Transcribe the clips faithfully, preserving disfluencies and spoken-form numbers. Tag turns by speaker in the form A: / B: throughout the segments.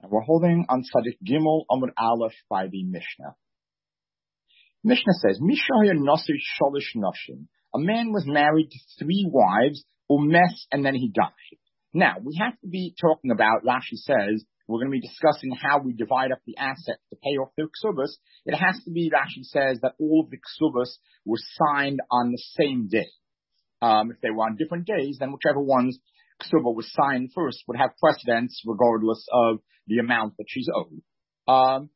A: We're holding on Tzadik Gimel Amud Aleph by the Mishnah. Mishnah says, Mishaya Nasir Sholish Nashim. A man was married to three wives, umes, and then he died. Now, we have to be talking about, Rashi says, we're going to be discussing how we divide up the assets to pay off the ksubas. It has to be, Rashi says, that all of the ksubas were signed on the same day. Um, if they were on different days, then whichever one's ksuba was signed first would have precedence regardless of the amount that she's owed. Um,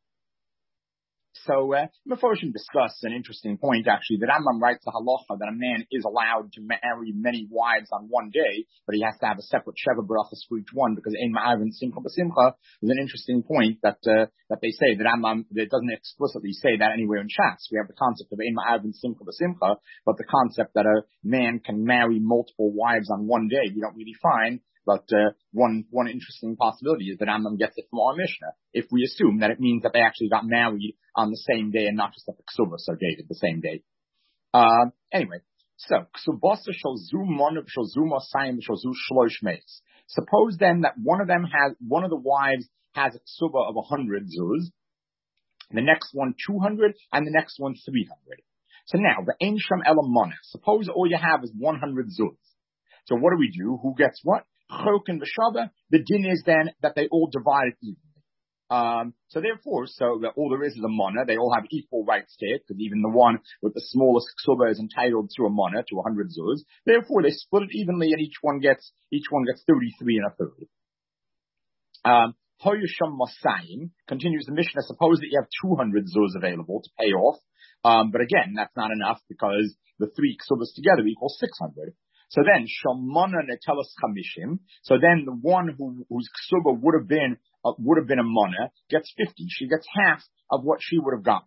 A: so, uh, Meforshim discuss an interesting point, actually, that Rambam writes the halacha that a man is allowed to marry many wives on one day, but he has to have a separate sheva brachas for each one, because ein ma'avin simcha b'simcha is an interesting point that, uh, that they say that Rambam, that doesn't explicitly say that anywhere in Shas. We have the concept of ein ma'avin simcha b'simcha, but the concept that a man can marry multiple wives on one day, we don't really find. But uh, one one interesting possibility is that Rambam gets it from our Mishnah, if we assume that it means that they actually got married on the same day and not just that the ksubas are dated the same day. Uh, anyway, so ksubasa shall zoom one of shall zoom asayim shall zoom shlosh meis. Suppose then that one of them has one of the wives has a ksuba of a hundred zuz, the next one two hundred, and the next one three hundred. So now the ein sham elamona. Suppose all you have is one hundred zuz. So what do we do? Who gets what? Chok and V'shava, the din is then that they all divide it evenly. Um, so therefore, so that all there is is a mana. They all have equal rights to it, because even the one with the smallest ksuba is entitled to a mana, to a hundred zuz. Therefore, they split it evenly, and each one gets each one gets thirty-three and a third. Um, Hoyusham Masayim continues the Mishnah. Suppose that you have two hundred zuz available to pay off, um, but again, that's not enough because the three ksubas together equal six hundred. So then, Shamana Netelas Chamishim. So then, the one who, whose ksuba would have been uh, would have been a mana gets fifty. She gets half of what she would have gotten.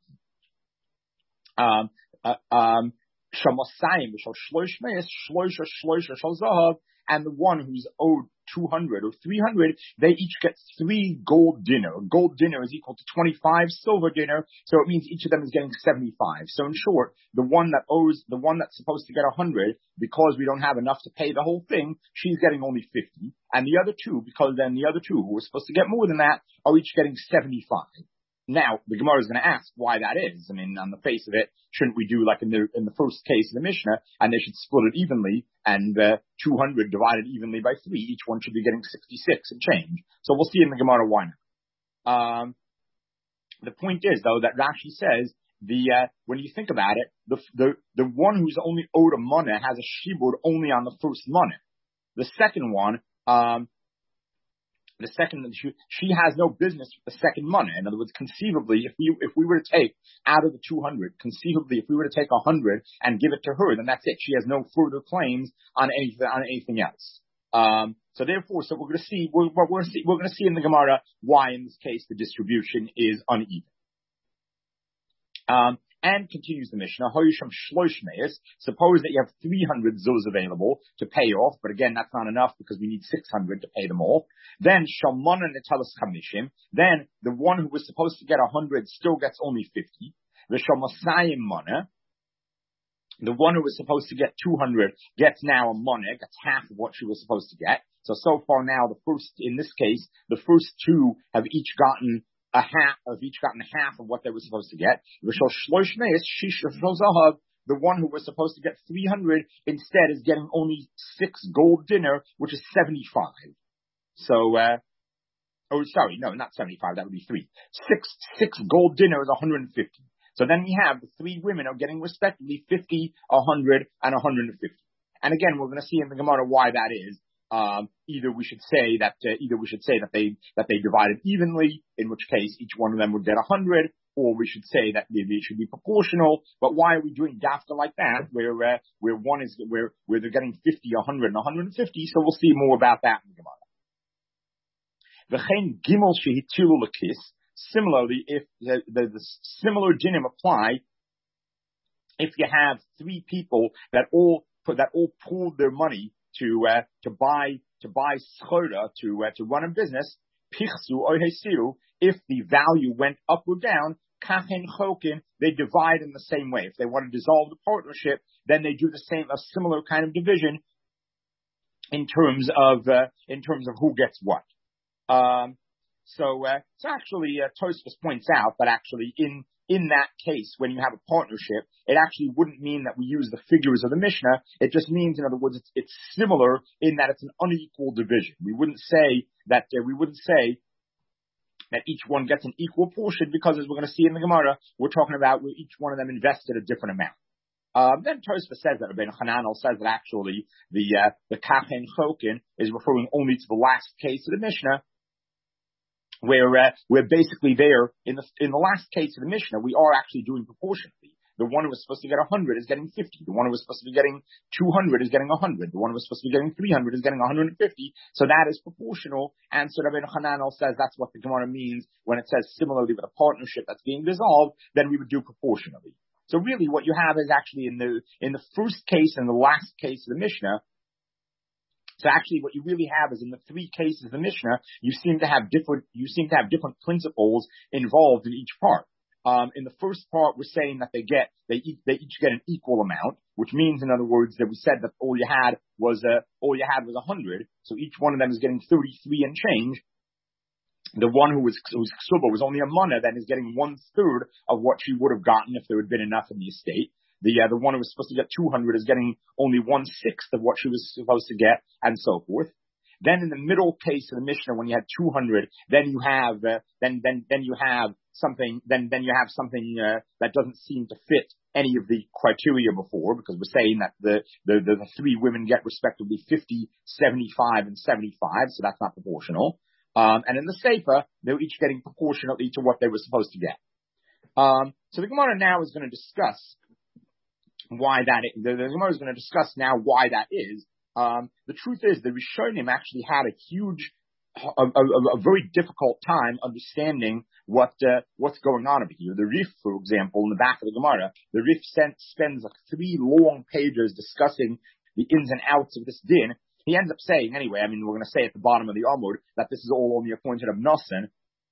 A: Um, uh, um, Shamasayim Shal Shlosh Meis Shlosha Shlosha Shal Zahav, and the one who's owed two hundred or three hundred, they each get three gold dinner. Gold dinner is equal to twenty-five silver dinner, so it means each of them is getting seventy-five. So in short, the one that owes, the one that's supposed to get one hundred, because we don't have enough to pay the whole thing, she's getting only fifty. And the other two, because then the other two who are supposed to get more than that, are each getting seventy-five. Now, the Gemara is going to ask why that is. I mean, on the face of it, shouldn't we do like in the in the first case of the Mishnah, and they should split it evenly, and uh, two hundred divided evenly by three, each one should be getting sixty-six and change. So we'll see in the Gemara why not. Um, the point is, though, that Rashi says, the uh, when you think about it, the the the one who's only owed a mana has a shibud only on the first mana. The second one, um, The second, she, she has no business with the second money. In other words, conceivably, if we if we were to take out of the two hundred, conceivably, if we were to take one hundred and give it to her, then that's it. She has no further claims on anything on anything else. Um, so therefore, so we're going to see we're, we're, we're, see, we're going to see in the Gemara why, in this case, the distribution is uneven. Um, And continues the Mishnah, Hoyusham Shlosh Meis. Suppose that you have three hundred zuz available to pay off, but again, that's not enough because we need six hundred to pay them all. Then Shalmana Netelas Chamishim. Then the one who was supposed to get one hundred still gets only fifty. The Shamasayim Mana. The one who was supposed to get two hundred gets now a mana, gets half of what she was supposed to get. So, so far now, the first, in this case, the first two have each gotten a half, have each gotten half of what they were supposed to get. The one who was supposed to get three hundred instead is getting only six gold dinner, which is seventy-five. So, uh, oh, sorry, no, not seventy-five, that would be three. Six, six gold dinner is one hundred fifty. So then we have the three women are getting respectively fifty, one hundred, and one hundred fifty. And again, we're going to see in the Gemara why that is. Um, either we should say that uh, either we should say that they that they divided evenly, in which case each one of them would get a hundred, or we should say that maybe it should be proportional. But why are we doing dafka like that, where uh, where one is where where they're getting fifty, a hundred, and one hundred fifty? So we'll see more about that in the Gemara. V'chein gimel shehitilu lekis. Similarly, if the, the, the similar dinim apply, if you have three people that all that all pooled their money to uh, to buy to buy schora to uh, to run a business, pichsu or hesiru, if the value went up or down, kachen chokin, they divide in the same way. If they want to dissolve the partnership, then they do the same, a similar kind of division in terms of uh, in terms of who gets what. Um, So, uh, so actually, uh, Tosfos points out that actually in, in that case, when you have a partnership, it actually wouldn't mean that we use the figures of the Mishnah. It just means, in other words, it's, it's similar in that it's an unequal division. We wouldn't say that, uh, we wouldn't say that each one gets an equal portion because, as we're going to see in the Gemara, we're talking about where each one of them invested a different amount. Um, then Tosfos says that Rabbeinu Hananel says that actually the, uh, the Kachen Chokin is referring only to the last case of the Mishnah, where uh, we're basically there in the in the last case of the Mishnah, we are actually doing proportionately. The one who was supposed to get one hundred is getting fifty. The one who was supposed to be getting two hundred is getting one hundred. The one who was supposed to be getting three hundred is getting one hundred fifty. So that is proportional. And so Rabbeinu Hananel says that's what the Gemara means when it says similarly with a partnership that's being dissolved, then we would do proportionally. So really what you have is actually in the in the first case and the last case of the Mishnah. So actually what you really have is in the three cases of the Mishnah, you seem to have different, you seem to have different principles involved in each part. Um, in the first part, we're saying that they get, they each, they each get an equal amount, which means, in other words, that we said that all you had was, uh, all you had was a hundred. So each one of them is getting thirty-three and change. The one who was, whose ksuba was only a mana, then is getting one third of what she would have gotten if there had been enough in the estate. The, uh, the one who was supposed to get two hundred is getting only one sixth of what she was supposed to get, and so forth. Then in the middle case of the Mishnah, when you had two hundred, then you have, uh, then, then, then you have something, then, then you have something, uh, that doesn't seem to fit any of the criteria before, because we're saying that the, the, the, the three women get respectively fifty, seventy-five, and seventy-five, so that's not proportional. Um, and in the Sefer, they're each getting proportionately to what they were supposed to get. Um, so the Gemara now is going to discuss why that is. The, the Gemara is going to discuss now why that is. Um, the truth is, the Rishonim actually had a huge, a, a, a very difficult time understanding what uh, what's going on over here. The Rif, for example, in the back of the Gemara, the Rif sent, spends like three long pages discussing the ins and outs of this din. He ends up saying, anyway, I mean, we're going to say at the bottom of the Amud that this is all only appointed of Nosson,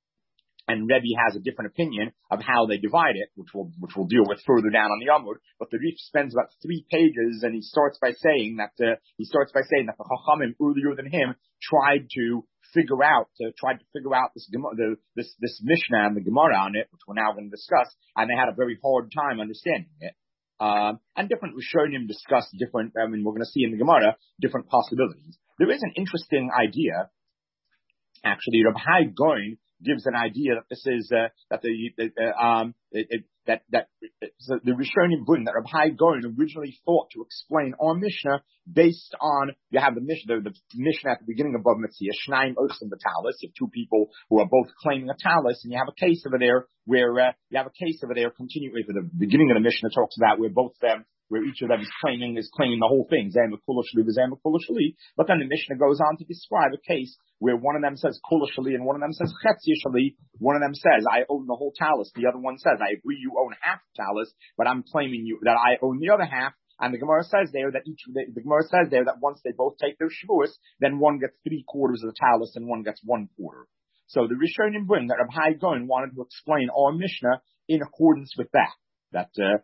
A: and Rebbe has a different opinion of how they divide it, which we'll, which we'll deal with further down on the Amud. But the Rif spends about three pages, and he starts by saying that, uh, he starts by saying that the Chachamim earlier than him tried to figure out, uh, tried to figure out this, the, this, this Mishnah and the Gemara on it, which we're now going to discuss, and they had a very hard time understanding it. Um, and different Rishonim discuss different, I mean, we're going to see in the Gemara, different possibilities. There is an interesting idea, actually, Reb Hai Goin gives an idea that this is, uh, that the, uh, um, it, it, that, that, so the Rishonim bring that Reb Hai Goin originally thought to explain our Mishnah based on, you have the Mishnah, the, the Mishnah at the beginning above Mitzvah, Shnaim Ochsim B'Talis, you have two people who are both claiming a talis, and you have a case over there where, uh, you have a case over there continuing, for the beginning of the Mishnah talks about where both them, where each of them is claiming, is claiming the whole thing, Zayim Kula Shali, Zayim Kula Shali, but then the Mishnah goes on to describe a case where one of them says Kula Shali and one of them says Chetzi Shali, one of them says, I own the whole talis, the other one says, I agree you own half the talis, but I'm claiming you, that I own the other half. And the Gemara says there that each, the, the Gemara says there that once they both take their shavuos, then one gets three quarters of the talis and one gets one quarter. So the Rishonim bring that Reb Hai Goin wanted to explain our Mishnah in accordance with that. That, uh,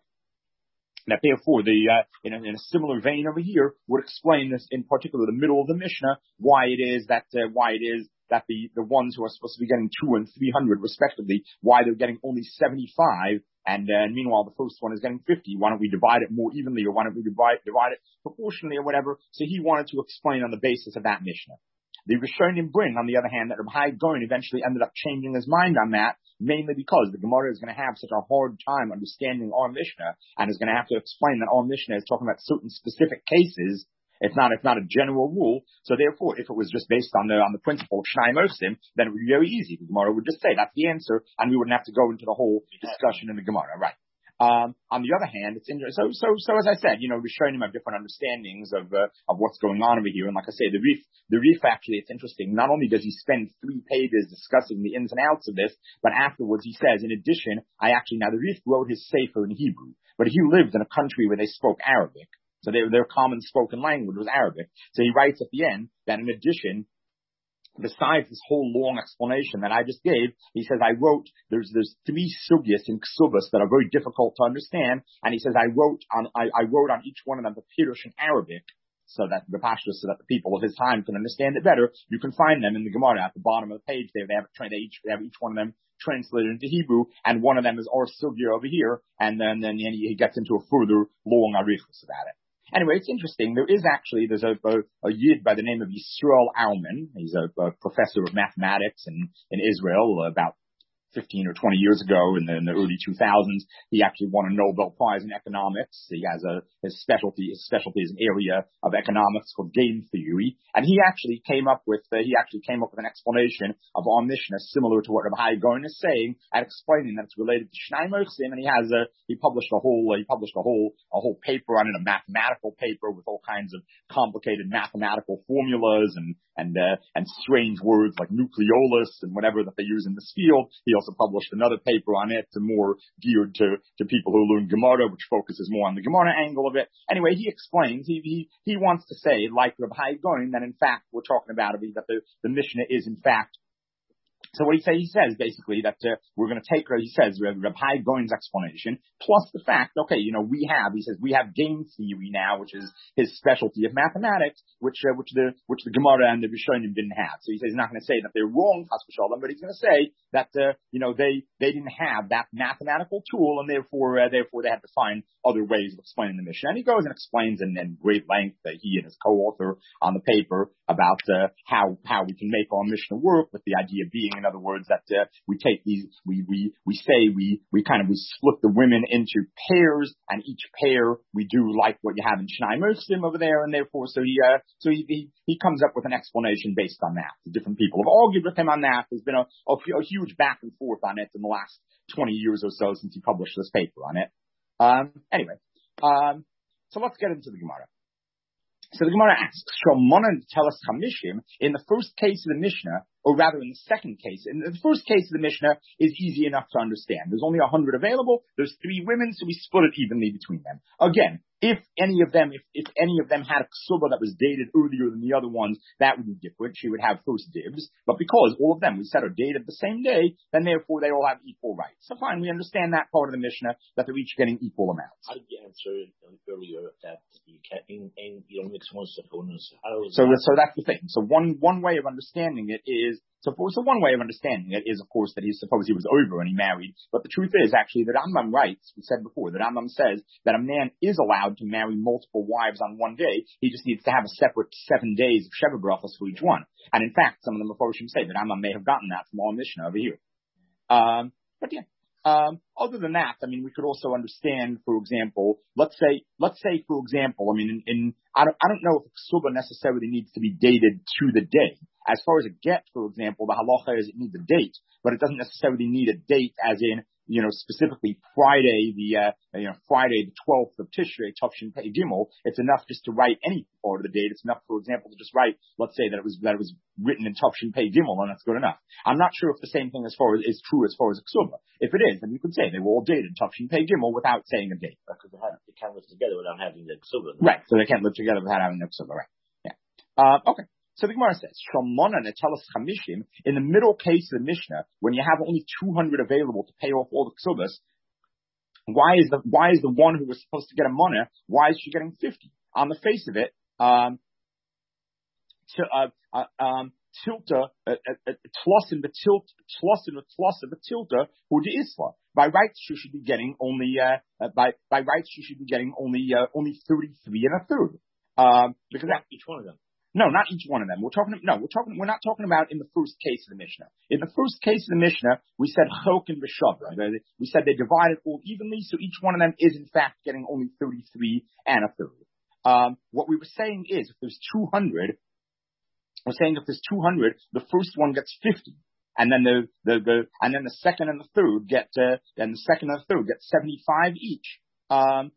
A: that therefore the, uh, in a, in a similar vein over here would explain this, in particular the middle of the Mishnah, why it is that, uh, why it is that the, the ones who are supposed to be getting two and three hundred respectively, why they're getting only seventy-five. And, uh, and meanwhile, the first one is getting fifty. Why don't we divide it more evenly, or why don't we divide, divide it proportionally, or whatever? So he wanted to explain on the basis of that Mishnah. The Rishonim bring, on the other hand, that Reb Hai Goin eventually ended up changing his mind on that, mainly because the Gemara is going to have such a hard time understanding our Mishnah, and is going to have to explain that our Mishnah is talking about certain specific cases. It's not, it's not a general rule. So therefore, if it was just based on the, on the principle of Shnaim Ochsim, then it would be very easy. The Gemara would just say that's the answer, and we wouldn't have to go into the whole discussion in the Gemara, right? Um, on the other hand, it's interesting. So, so, so as I said, you know, Rishonim have different understandings of, uh, of what's going on over here. And like I say, the Rif, the Rif actually, it's interesting. Not only does he spend three pages discussing the ins and outs of this, but afterwards he says, in addition, I actually, now the Rif wrote his Sefer in Hebrew, but he lived in a country where they spoke Arabic. So their, their common spoken language was Arabic. So he writes at the end that in addition, besides this whole long explanation that I just gave, he says, I wrote, there's, there's three sugyas in Ksubas that are very difficult to understand. And he says, I wrote on, I, I wrote on each one of them the Pirush in Arabic. so that the Pashto, so that the people of his time can understand it better. You can find them in the Gemara at the bottom of the page. They, they have they each they have each one of them translated into Hebrew, and one of them is Or Sugya over here, and then then he gets into a further long arichus about it. Anyway, it's interesting. There is actually, there's a, a, a yid by the name of Yisrael Auman. He's a, a professor of mathematics in, in Israel about fifteen or twenty years ago in the, in the early two thousands. He actually won a Nobel Prize in economics. He has a, his specialty, his specialty is an area of economics called game theory. And he actually came up with, uh, he actually came up with an explanation of our Mishnah similar to what Rabbi Goin is saying and explaining that it's related to Shnai Mochsim. And he has a, he published a whole, uh, he published a whole, a whole paper on it, a mathematical paper with all kinds of complicated mathematical formulas and, and, uh, and strange words like nucleolus and whatever that they use in this field. He also published another paper on it, more geared to, to people who learn Gemara, which focuses more on the Gemara angle of it. Anyway, he explains, he, he, he wants to say, like Rabbi Goin, that in fact we're talking about it, that the, the Mishnah is in fact. So what he says, he says basically that uh, we're going to take, he says, Rabbi Goin's explanation, plus the fact, okay, you know, we have, he says, we have game theory now, which is his specialty of mathematics, which uh, which the which the Gemara and the Rishonim didn't have. So he says he's not going to say that they're wrong, Chas v'shalom, but he's going to say that, uh, you know, they they didn't have that mathematical tool, and therefore uh, therefore they had to find other ways of explaining the Mishnah. And he goes and explains in, in great length that he and his co-author on the paper about uh, how how we can make our Mishnah work, with the idea being, in other words, that uh, we take these, we, we, we say we, we kind of, we split the women into pairs, and each pair we do like what you have in Shnai Mochsim over there, and therefore, so he, uh, so he, he, he comes up with an explanation based on that. The different people have argued with him on that. There's been a, a, a huge back and forth on it in the last twenty years or so since he published this paper on it. Um, anyway, um, so let's get into the Gemara. So the Gemara asks, Shomona tell us Chamishim, in the first case of the Mishnah, or rather in the second case, in the first case of the Mishnah is easy enough to understand. There's only a hundred available, there's three women, so we split it evenly between them. Again, if any of them, if, if any of them had a ksuba that was dated earlier than the other ones, that would be different. She would have first dibs. But because all of them, we said, are dated the same day, then therefore they all have equal rights. So fine, we understand that part of the Mishnah, that they're each getting equal amounts.
B: How did you answer earlier that you can't, and, and you don't mix one stuff on this?
A: So, so that's the thing. So one, one way of understanding it is, So, for, so one way of understanding it is, of course, that he suppose he was over and he married. But the truth is, actually, the Rambam writes, we said before, the Rambam says that a man is allowed to marry multiple wives on one day. He just needs to have a separate seven days of Sheva brachos for each one. And in fact, some of the Meforshim say that Rambam may have gotten that from our Mishnah over here. Um, but yeah. Um, other than that, I mean, we could also understand, for example, let's say, let's say, for example, I mean, in, in I don't, I don't know if a ksuba necessarily needs to be dated to the day. As far as a get, for example, the halacha is it needs a date, but it doesn't necessarily need a date as in, you know, specifically Friday, the, uh, you know, Friday the twelfth of Tishrei, Tavshin Pei Gimel. It's enough just to write any part of the date. It's enough, for example, to just write, let's say that it was, that it was written in Tavshin Pei Gimel, and that's good enough. I'm not sure if the same thing as far as, is true as far as a ksuba. If it is, then you could say they were all dated Tavshin Pei Gimel without saying a date.
B: Because they, have, they can't live together without having the ksuba.
A: Right. So they can't live together without having the ksuba. Right. Yeah. Uh, okay. So the Gemara says, Shomona netelas chamishim, in the middle case of the Mishnah, when you have only two hundred available to pay off all the ksubas, why is the, why is the one who was supposed to get a money, why is she getting fifty? On the face of it, um, to, uh, uh, um, tilta, tlosin betilt, tlosin tlosin betilta, who de isla. By rights, she should be getting only, uh, uh, by, by rights, she should be getting only, uh, only thirty-three and a third. Um, because that,
B: each one of them.
A: No, not each one of them. We're talking, no, we're talking, we're not talking about in the first case of the Mishnah. In the first case of the Mishnah, we said chok and v'shavra. We said they divided all evenly, so each one of them is in fact getting only thirty-three and a third. Um, what we were saying is, if there's two hundred, we're saying if there's two hundred, the first one gets fifty. And then the, the, the, and then the second and the third get, uh, and the second and the third get seventy-five each. Um,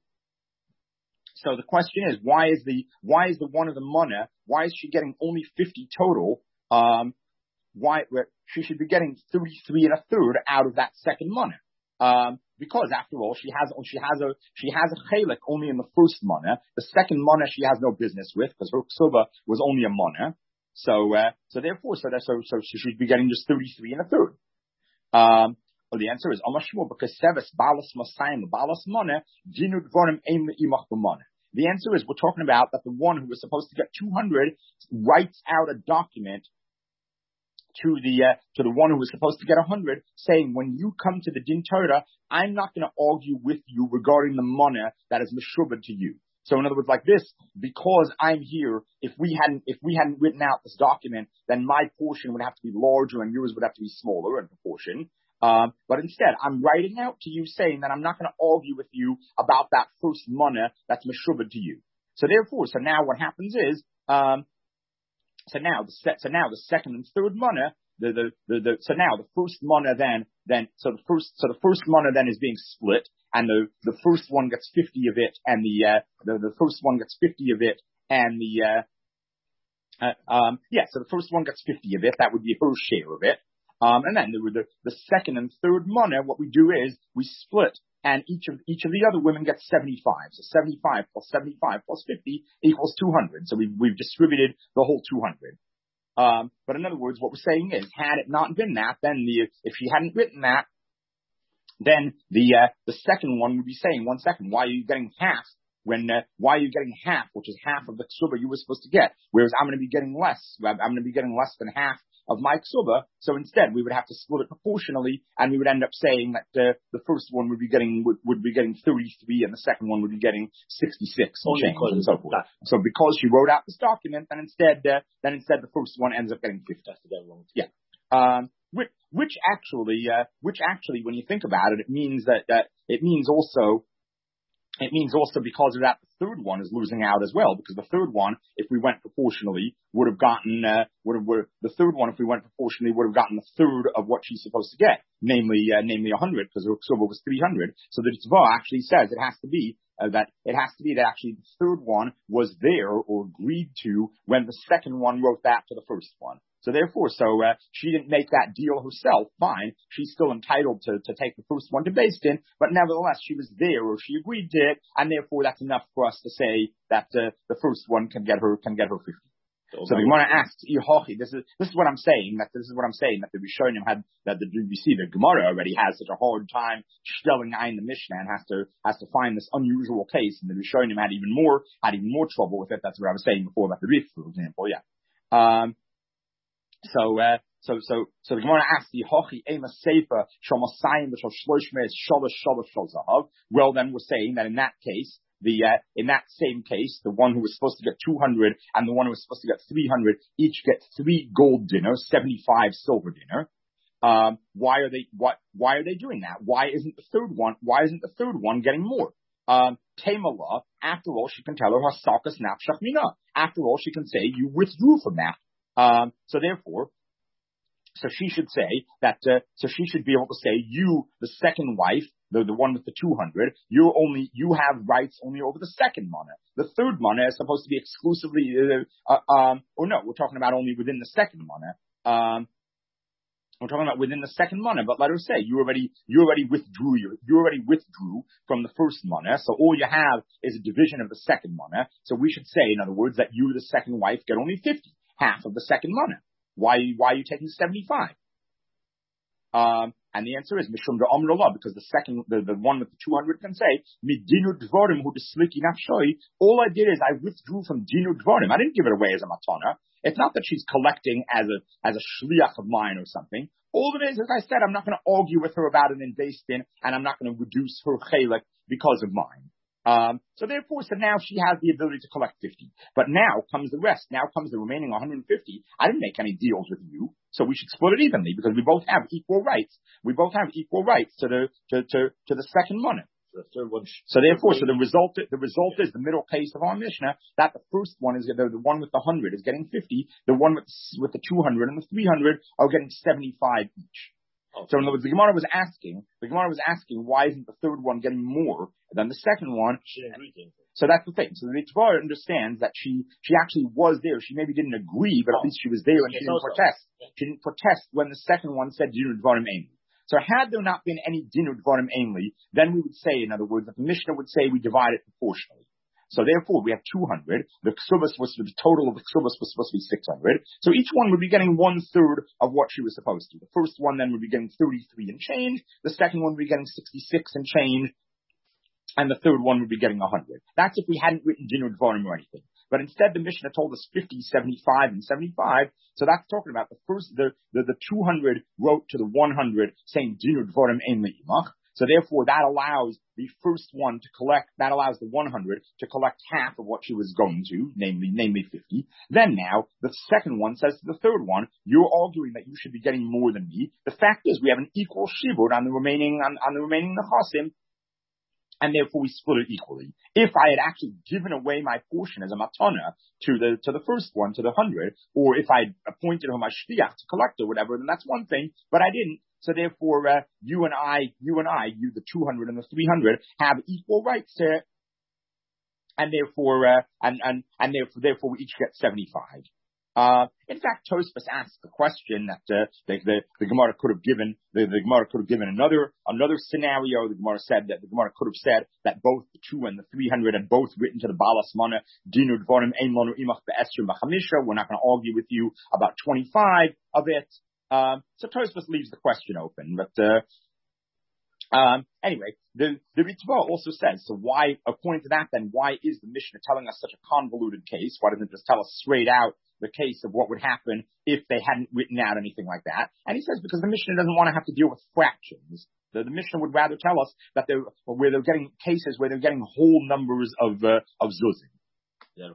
A: So the question is, why is the, why is the one of the money, why is she getting only fifty total? Um, why, she should be getting thirty-three and a third out of that second money. Um, because after all, she has, she has a, she has a chalik only in the first money. The second money she has no business with because her ksuba was only a money. So, uh, so therefore, so that, so, so she should be getting just thirty-three and a third. Um, Well, the answer is Amashmur, because Seves Balas Masayim Balas Money, Dinud Vorim Aim Imach B'Money. The answer is we're talking about that the one who was supposed to get two hundred writes out a document to the uh, to the one who was supposed to get one hundred, saying, when you come to the Din Torah, I'm not going to argue with you regarding the money that is meshubed to you. So in other words, like this, because I'm here, if we hadn't if we hadn't written out this document, then my portion would have to be larger and yours would have to be smaller in proportion. Um, but instead, I'm writing out to you saying that I'm not going to argue with you about that first money that's meshubed to you. So therefore, so now what happens is, um, so now the set, so now the second and third money, the, the, the, the, so now the first money then, then, so the first, so the first money then is being split, and the, the first one gets fifty of it, and the, uh, the, the first one gets fifty of it, and the, uh, uh um, yeah, so the first one gets fifty of it, that would be her share of it. Um, and then the, the, the second and third money, what we do is we split, and each of, each of the other women gets seventy-five. So seventy-five plus seventy-five plus fifty equals two hundred. So we've, we've distributed the whole two hundred. Um, but in other words, what we're saying is, had it not been that, then the, if she hadn't written that, then the, uh, the second one would be saying, one second, why are you getting half? When, uh, why are you getting half, which is half of the ksuba you were supposed to get? Whereas I'm going to be getting less. I'm going to be getting less than half of my ksuba. So instead, we would have to split it proportionally, and we would end up saying that uh, the first one would be getting would, would be getting thirty-three, and the second one would be getting sixty-six, and, change, and so forth. So because she wrote out this document, then instead, uh, then instead the first one ends up getting fifty. Yeah. Um, which, which actually, uh, which actually, when you think about it, it means that that it means also. It means also because of that, the third one is losing out as well, because the third one, if we went proportionally, would have gotten, uh, would have, would, the third one, if we went proportionally, would have gotten a third of what she's supposed to get, namely, uh, namely one hundred, because her ksuba was three hundred. So the tzvah actually says it has to be, uh, that, it has to be that actually the third one was there or agreed to when the second one wrote that to the first one. So therefore, so, uh, she didn't make that deal herself, fine. She's still entitled to, to take the first one to Beis Din, but nevertheless, she was there or she agreed to it, and therefore that's enough for us to say that, uh, the first one can get her, can get her fifty. So, so the Gemara asks, this is, this is what I'm saying, that this is what I'm saying, that the Rishonim had, that the, you see, the Gemara already has such a hard time shtelling in the Mishnah and has to, has to find this unusual case, and the Rishonim had even more, had even more trouble with it. That's what I was saying before about the Rif, for example, yeah. Um, So, uh, so, so, so the Gemara asks the Hochi Ema Sefer Shomasayim B'Shal Shloshmeis Shalosh Shalosh Shal Zahav. Well, then we're saying that in that case, the, uh, in that same case, the one who was supposed to get two hundred and the one who was supposed to get three hundred each get three gold dinners, seventy-five silver dinner. Um, why are they, what, why are they doing that? Why isn't the third one, why isn't the third one getting more? Um, Tamala, after all, she can tell her Hasakas Nafshach Mina. After all, she can say, you withdrew from that. Um, so therefore, so she should say that, uh, so she should be able to say, you, the second wife, the, the one with the two hundred, you're only, you have rights only over the second mana. The third mana is supposed to be exclusively, uh, uh, um, or no, we're talking about only within the second mana. Um, we're talking about within the second mana, but let her say, you already, you already withdrew your, you already withdrew from the first mana, so all you have is a division of the second mana. So we should say, in other words, that you, the second wife, get only fifty. Half of the second mana. Why, why are you taking seventy-five? Um, and the answer is, Mishum de Amr Allah, because the second, the, the one with the two hundred can say, Midinu Dvarim hu desliki nafshoi. All I did is I withdrew from Dinu Dvarim. I didn't give it away as a matana. It's not that she's collecting as a, as a shliach of mine or something. All it is, as I said, I'm not going to argue with her about it in Beis Din, and I'm not going to reduce her chelik because of mine. Um, so therefore, so now she has the ability to collect fifty. But now comes the rest. Now comes the remaining one hundred fifty. I didn't make any deals with you, so we should split it evenly because we both have equal rights. We both have equal rights to the, to, to, to the second money.
B: The third one.
A: So therefore, so the result, the result is the middle case of our Mishnah, that the first one is, the, the one with the one hundred is getting fifty, the one with, with the two hundred and the three hundred are getting seventy-five each. Okay. So in other words, the Gemara was asking, the Gemara was asking, why isn't the third one getting more than the second one?
B: She didn't agree. So
A: that's the thing. So the Torah understands that she, she actually was there. She maybe didn't agree, but oh. at least she was there and she didn't protest. So. She didn't protest when the second one said Dinu Dvarim Ainli. So had there not been any Dinu Dvarim Ainli, then we would say, in other words, that the Mishnah would say we divide it proportionally. So therefore, we have two hundred. The ksubas was, the total of the ksubas was supposed to be six hundred. So each one would be getting one third of what she was supposed to. The first one then would be getting thirty-three and change. The second one would be getting sixty-six and change. and the third one would be getting one hundred. That's if we hadn't written Dinu Dvarim or anything. But instead, the Mishnah told us fifty, seventy-five, and seventy-five. So that's talking about the first, the, the, the two hundred wrote to the one hundred saying Dinu Dvarim ein le'imach. So therefore, that allows the first one to collect, that allows the one hundred to collect half of what she was going to, namely, namely fifty. Then now, the second one says to the third one, you're arguing that you should be getting more than me. The fact is, we have an equal shibud on the remaining, on, on the remaining nechasim, and therefore we split it equally. If I had actually given away my portion as a matana to the, to the first one, to the hundred, or if I appointed her my shliach to collect or whatever, then that's one thing, but I didn't. So therefore, uh, you and I, you and I, you, the two hundred and the three hundred, have equal rights to it. And therefore, uh, and, and, and therefore, therefore we each get seventy-five. Uh, in fact, Tosfos asked the question that, uh, the, the, the Gemara could have given, the, the Gemara could have given another, another scenario. The Gemara said that the Gemara could have said that both the two and the three hundred had both written to the Balas Mana, Dinu Dvarim ein lanu imach be'esrim b'chamisha. We're not going to argue with you about twenty-five of it. Um, so Tosfos leaves the question open, but, uh, um, anyway, the, the Ritva also says, so why, according to that then, why is the Mishnah telling us such a convoluted case? Why doesn't it just tell us straight out the case of what would happen if they hadn't written out anything like that? And he says because the Mishnah doesn't want to have to deal with fractions. The, the Mishnah would rather tell us that they're, where they're getting cases where they're getting whole numbers of, uh, of zuzim.
B: Yeah,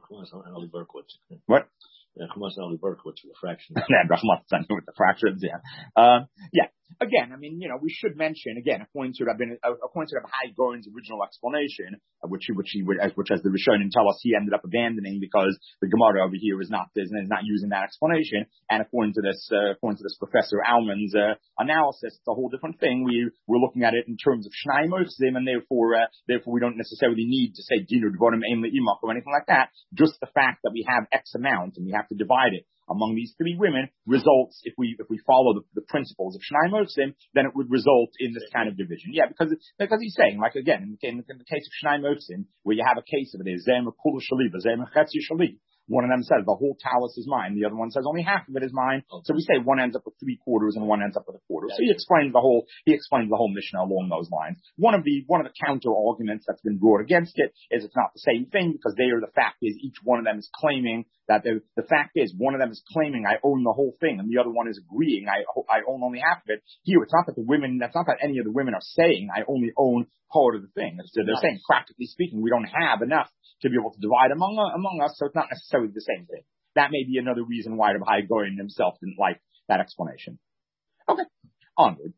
A: what?
B: Yeah, with the fractions.
A: Yeah, with the fractions, yeah. Um, yeah. Again, I mean, you know, we should mention, again, according to Rabbi, according to Rabbi Goren's original explanation, uh, which he, which he, which, which as the Rishonim tell us, he ended up abandoning because the Gemara over here is not, is not using that explanation. And according to this, uh, according to this Professor Alman's, uh, analysis, it's a whole different thing. We, we're looking at it in terms of Shnai Mochzim, and therefore, uh, therefore we don't necessarily need to say Dinu Dvarim ein le'imach or anything like that. Just the fact that we have X amount and we have to divide it among these three women results, if we, if we follow the, the principles of Shnai Mochzim, then it would result in this kind of division. Yeah, because, because he's saying, like again, in, in the case of Shnai Mochzim, where you have a case of it is Zeh Mekulu Shali, Zeh Mechetzi Shali. One of them says the whole talus is mine. The other one says only half of it is mine. Okay. So we say one ends up with three quarters and one ends up with a quarter. So he explains the whole, he explains the whole Mishnah along those lines. One of the, one of the counter arguments that's been brought against it is it's not the same thing because there the fact is each one of them is claiming that the, the fact is one of them is claiming I own the whole thing and the other one is agreeing I, I own only half of it. Here it's not that the women, that's not that any of the women are saying I only own part of the thing. It's, they're nice. Saying practically speaking we don't have enough to be able to divide among among us, so it's not necessarily the same thing. That may be another reason why Rabbi Goren himself didn't like that explanation. Okay, onward.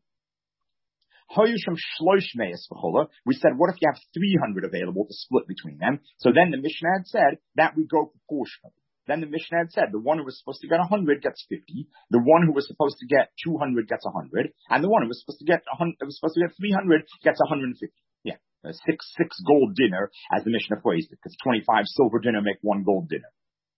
A: We said, what if you have three hundred available to split between them? So then the Mishnah had said that we go proportionally. Then the Mishnah had said the one who was supposed to get one hundred gets fifty, the one who was supposed to get two hundred gets one hundred, and the one who was supposed to get one hundred, was supposed to get three hundred gets one hundred fifty. Yeah. A six, six gold dinner, as the Mishnah phrased it, because twenty-five silver dinner make one gold dinner.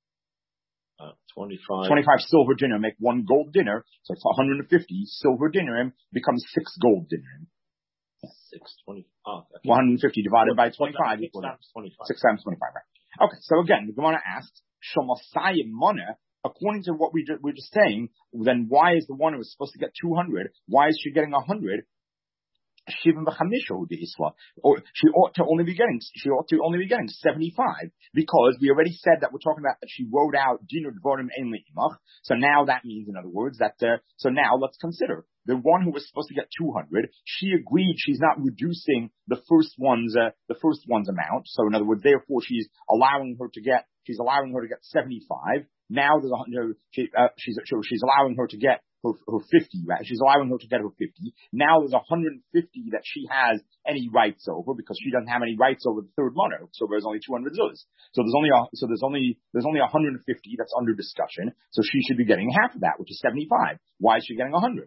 B: Uh, twenty-five.
A: twenty-five silver dinner make one gold dinner, so it's one hundred fifty silver dinner becomes six gold dinner.
B: Six, twenty, oh, okay.
A: one hundred fifty divided by twenty-five equals
B: twenty-five.
A: Six times twenty-five, right? Okay, so again, the Gemara asks, Shomasayim Mana, according to what we ju- we're just saying, then why is the one who was supposed to get two hundred, why is she getting one hundred? Shivim b'chamisha u'de'isla, or she ought to only be getting, she ought to only be getting seventy-five, because we already said that we're talking about that she wrote out Dinu Dvarim ein le'imach. So now that means, in other words, that, uh, so now let's consider the one who was supposed to get two hundred. She agreed she's not reducing the first one's, uh, the first one's amount. So in other words, therefore she's allowing her to get, she's allowing her to get seventy-five. Now there's a, you know, she, uh, she's, she's allowing her to get Her, her fifty, right? She's allowing her to get her fifty. Now there's one hundred fifty that she has any rights over because she doesn't have any rights over the third monarch. So there's only two hundred zuz. So there's only a, so there's only there's only one hundred fifty that's under discussion. So she should be getting half of that, which is seventy-five. Why is she getting one hundred?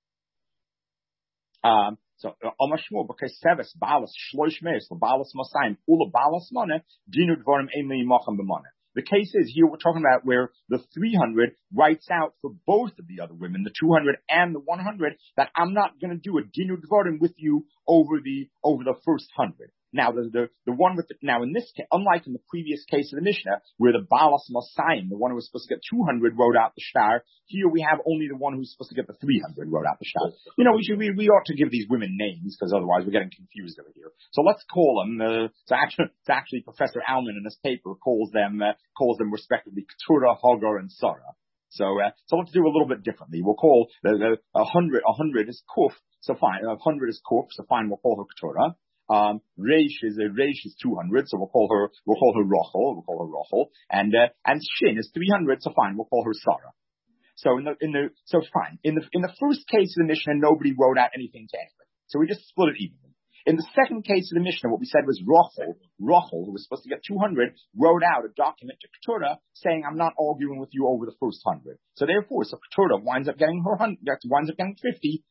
A: Um. So Amashmur because Seves Balas Shloish Meis Balas Masayim Ula Balas Mana Dinu Dvarim ein le'imacham b'mana. The case is here we're talking about where the three hundred writes out for both of the other women, the two hundred and the one hundred, that I'm not going to do a Dinu Dvarim with you over the over the first one hundred. Now, the, the, the one with the, now in this case, unlike in the previous case of the Mishnah, where the Balas Masayim, the one who was supposed to get two hundred, wrote out the shtar, here we have only the one who's supposed to get the three hundred, wrote out the shtar. You know, we should, we, we ought to give these women names, because otherwise we're getting confused over here. So let's call them, uh, so actually, so actually Professor Alman in his paper calls them, uh, calls them respectively Keturah, Hagar, and Sarah. So, uh, so let's do a little bit differently. We'll call the, the, a hundred, a hundred is Kuf, so fine, a hundred is Kuf, so fine, we'll call her Keturah. Um, Reish is a Reish is two hundred, so we'll call her, we'll call her Rochel, we'll call her Rochel. And, uh, and Shin is three hundred, so fine, we'll call her Sarah. So in the, in the, so fine. In the, in the first case of the Mishnah, nobody wrote out anything to anybody. So we just split it evenly. In the second case of the Mishnah, what we said was Rochel, Rochel, who was supposed to get two hundred, wrote out a document to Keturah saying, I'm not arguing with you over the first hundred. So therefore, so Keturah winds up getting her hundred, winds up getting fifty,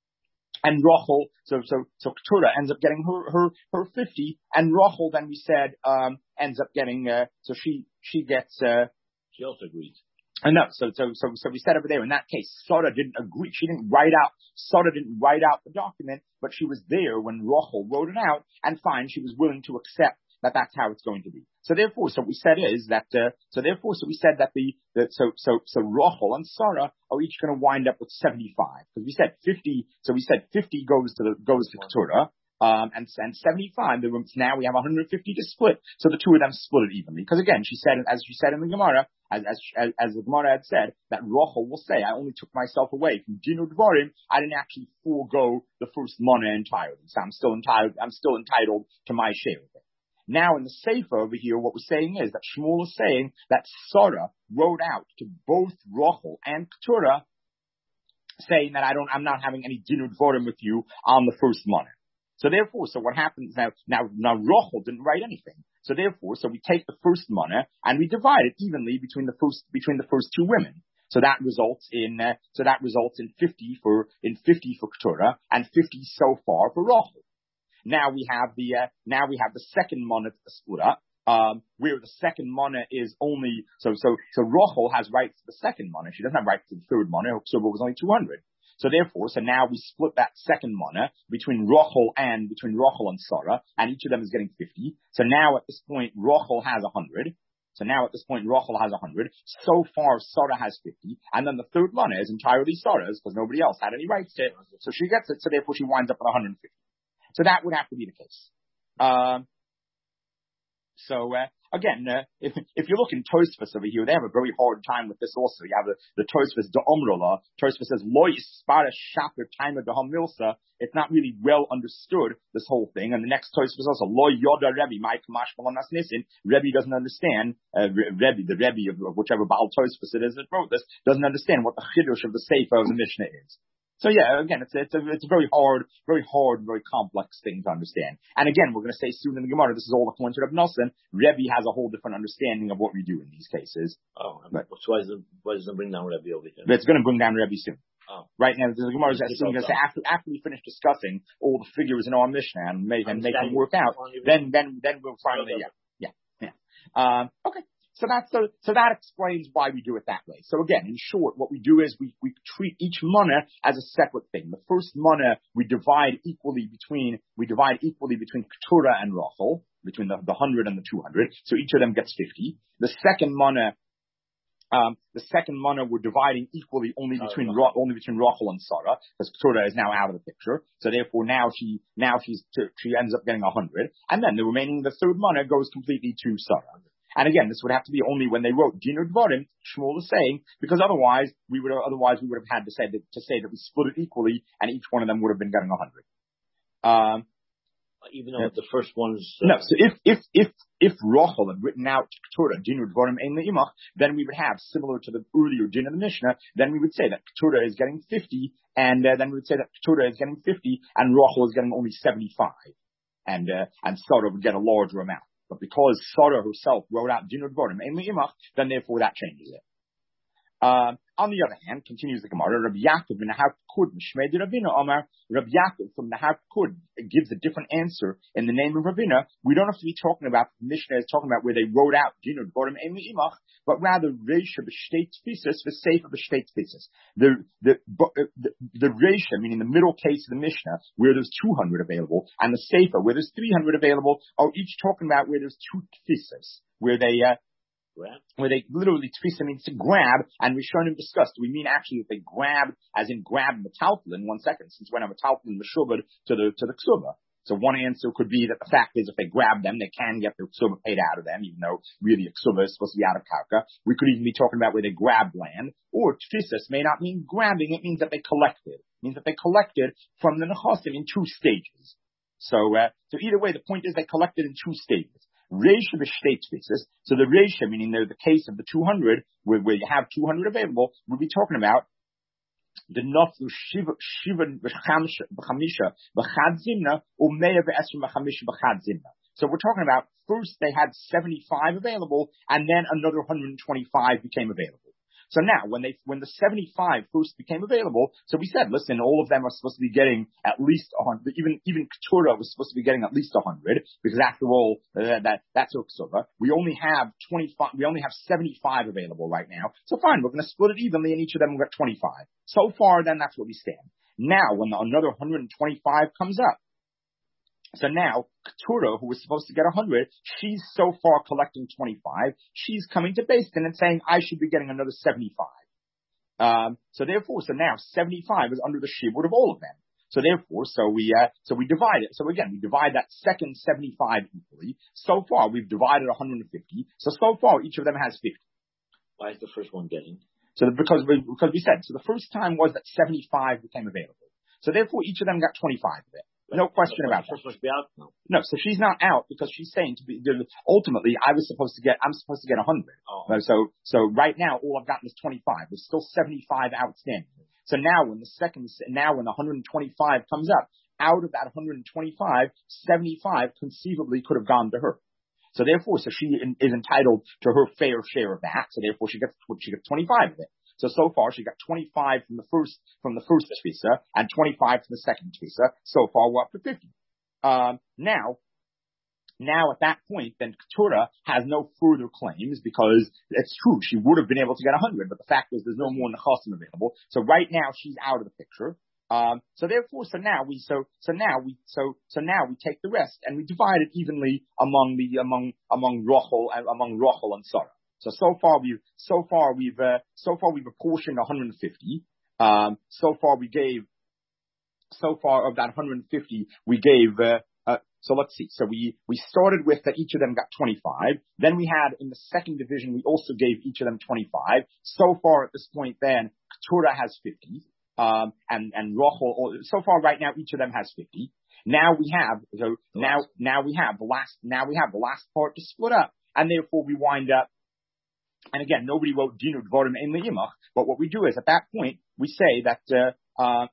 A: and Rochel, so, so, so Keturah ends up getting her, her, her fifty, and Rochel, then we said, um, ends up getting, uh, so she, she gets, uh,
B: she also agrees.
A: I know. So, so, so, so we said over there, in that case, Sarah didn't agree. She didn't write out, Sarah didn't write out the document, but she was there when Rochel wrote it out, and fine, she was willing to accept that that's how it's going to be. So therefore, so what we said is that, uh, so therefore, so we said that the, that, so, so, so Rochel and Sarah are each going to wind up with seventy-five. Because we said fifty, so we said fifty goes to the, goes to Keturah. Um, and, and seventy-five, the rooms now we have one hundred fifty to split. So the two of them split it evenly. Because again, she said, as she said in the Gemara, as, as, as the Gemara had said, that Rochel will say, I only took myself away from Dinu Dvarim. I didn't actually forego the first mana entirely. So I'm still entitled, I'm still entitled to my share of it. Now in the Sefer over here, what we're saying is that Shmuel is saying that Sarah wrote out to both Rochel and Keturah saying that I don't, I'm not having any Dinu Dvarim with you on the first mana. So therefore, so what happens now, now, now Rochel didn't write anything. So therefore, so we take the first mana and we divide it evenly between the first, between the first two women. So that results in, uh, so that results in fifty for, in fifty for Keturah and fifty so far for Rochel. Now we have the, uh, now we have the second mana to split up, um, where the second mana is only, so, so, so Rochel has rights to the second mana. She doesn't have rights to the third mana. Her ksuba was only two hundred. So therefore, so now we split that second mana between Rochel and, between Rochel and Sarah, and each of them is getting fifty. So now at this point, Rochel has one hundred. So now at this point, Rochel has one hundred. So far, Sarah has fifty. And then the third mana is entirely Sarah's, because nobody else had any rights to it. So she gets it, so therefore she winds up with one hundred fifty. So that would have to be the case. Um, so, uh, again, uh, if, if you look in Tosfos over here, they have a very hard time with this also. You have the, the Tosfos de Umrala. Tosfos says, Lo yispara shaper time of the Hamilsa. It's not really well understood, this whole thing. And the next Tosfos also, Lo yoda Rebbe, my kamash malanas nisin. Rebbe doesn't understand, uh, Rebbe, the Rebbe of, of whichever Baal Tosfos it is that wrote this, doesn't understand what the chidush of the Sefer of the Mishnah is. So yeah, again, it's a, it's a, it's a very hard, very hard, very complex thing to understand. And again, we're going to say soon in the Gemara, this is all according to Reb Nosson. Rebbe has a whole different understanding of what we do in these cases.
B: Oh, but, so why does it, why does it bring down Rebbe over here?
A: But it's going to bring down Rebbe soon.
B: Oh.
A: Right now, the Gemara is asking us after, after we finish discussing all the figures in our Mishnah and make, and make them work out, then, then, then we'll finally, yeah, yeah, yeah. Um, okay. So that's the, so that explains why we do it that way. So again, in short, what we do is we, we treat each mana as a separate thing. The first mana we divide equally between, we divide equally between Keturah and Rochel, between the, the hundred and the two hundred. So each of them gets fifty. The second mana, um, the second mana we're dividing equally only between, oh, Ro- only between Rochel and Sarah, because Keturah is now out of the picture. So therefore now she, now she's, she ends up getting a hundred. And then the remaining, the third mana goes completely to Sarah. And again, this would have to be only when they wrote Dinu Dvarim, Shmuel is saying, because otherwise we would have, otherwise we would have had to say that, to say that we split it equally, and each one of them would have been getting a hundred. Um,
B: even though uh, the first one's uh,
A: no. So if if if if Rochel had written out Keturah Dinu Dvarim Ein Le'imach, then we would have similar to the earlier din of the Mishnah. Then we would say that Keturah is getting fifty, and uh, then we would say that Keturah is getting fifty, and Rochel is getting only seventy-five, and uh, and Sarah would get a larger amount. But because Sarah herself wrote out Dinu Dvarim Ein Le'imach, then therefore that changes it. Um, on the other hand, continues the Gemara, Rabbi Yaakov in the Hakkud Mishmei de Ravina Omar, Rabbi Yaakov from the Hakkud gives a different answer in the name of Ravina. We don't have to be talking about, the Mishnah is talking about where they wrote out Dinu Dvarim Ein Le'imach, but rather Reisha b'shtei tfisus v'Seifa b'shtei tfisus. The, the, the, the Reisha, meaning the middle case of the Mishnah, where there's two hundred available, and the Seifa, where there's three hundred available, are each talking about where there's two tfisus, where they, uh,
B: Grab.
A: where they literally tfisa means to grab, and Rishonim discussed, do we mean actually that they grab, as in grab metaltalin, one second, since when a metaltalin meshubad to the, to the ksuba. So one answer could be that the fact is if they grab them, they can get their ksuba paid out of them, even though really a ksuba is supposed to be out of karka. We could even be talking about where they grabbed land, or tfisas may not mean grabbing, it means that they collected. It means that they collected from the nechasim in two stages. So, uh, so either way, the point is they collected in two stages. Reisha b'shtei tfisus. So the Reisha, meaning the, the case of the two hundred, where, where you have two hundred available, we'll be talking about the naflu shiva shiva b'chamisha b'chad zimna or meya b'esrim b'chamisha b'chad zimna. So we're talking about first they had seventy-five available, and then another one hundred twenty-five became available. So now, when they, when the seventy-five first became available, so we said, listen, all of them are supposed to be getting at least one hundred, even, even Keturah was supposed to be getting at least one hundred, because after all, uh, that, that's Uksova. We only have twenty-five, we only have seventy-five available right now. So fine, we're going to split it evenly, and each of them will get twenty-five. So far, then that's where we stand. Now, when the, another one hundred twenty-five comes up, so now, Keturah, who was supposed to get one hundred, she's so far collecting twenty-five, she's coming to Beis Din and saying, I should be getting another seventy-five. Um, so therefore, so now seventy-five is under the shibud of all of them. So therefore, so we, uh, so we divide it. So again, we divide that second seventy-five equally. So far, we've divided one hundred fifty. So, so far, each of them has fifty.
B: Why is the first one getting?
A: So because we, because we said, so the first time was that seventy-five became available. So therefore, each of them got twenty-five of it. No question about that.
B: Supposed to be out? No.
A: No, so she's not out because she's saying to be, ultimately, I was supposed to get, I'm supposed to get one hundred.
B: Oh.
A: So, so right now, all I've gotten is twenty-five. There's still seventy-five outstanding. So now when the second, now when the one hundred twenty-five comes up, out of that one hundred twenty-five, seventy-five conceivably could have gone to her. So therefore, so she in, is entitled to her fair share of that. So therefore, she gets, she gets twenty-five of it. So, so far, she got twenty-five from the first, from the first tfisa, and twenty-five from the second tfisa. So far, we're up to fifty. Um, now, now at that point, then Keturah has no further claims because it's true, she would have been able to get one hundred, but the fact is there's no more nechasim available. So right now, she's out of the picture. Um, so therefore, so now we, so, so now we, so, so now we take the rest and we divide it evenly among the, among, among Rochel, among Rochel and Sarah. So, so far we've, so far we've, uh, so far we've apportioned one hundred fifty. Um, so far we gave, so far of that one hundred fifty, we gave, uh, uh, so let's see. So we, we started with that each of them got twenty-five. Then we had in the second division, we also gave each of them twenty-five. So far at this point then, Keturah has fifty. Um, and, and Rochel, so far right now, each of them has fifty. Now we have, so now, now we have the last, now we have the last part to split up. And therefore we wind up. And again, nobody wrote Dinu Dvorim Ein Le'imach, but what we do is at that point, we say that, uh, uh,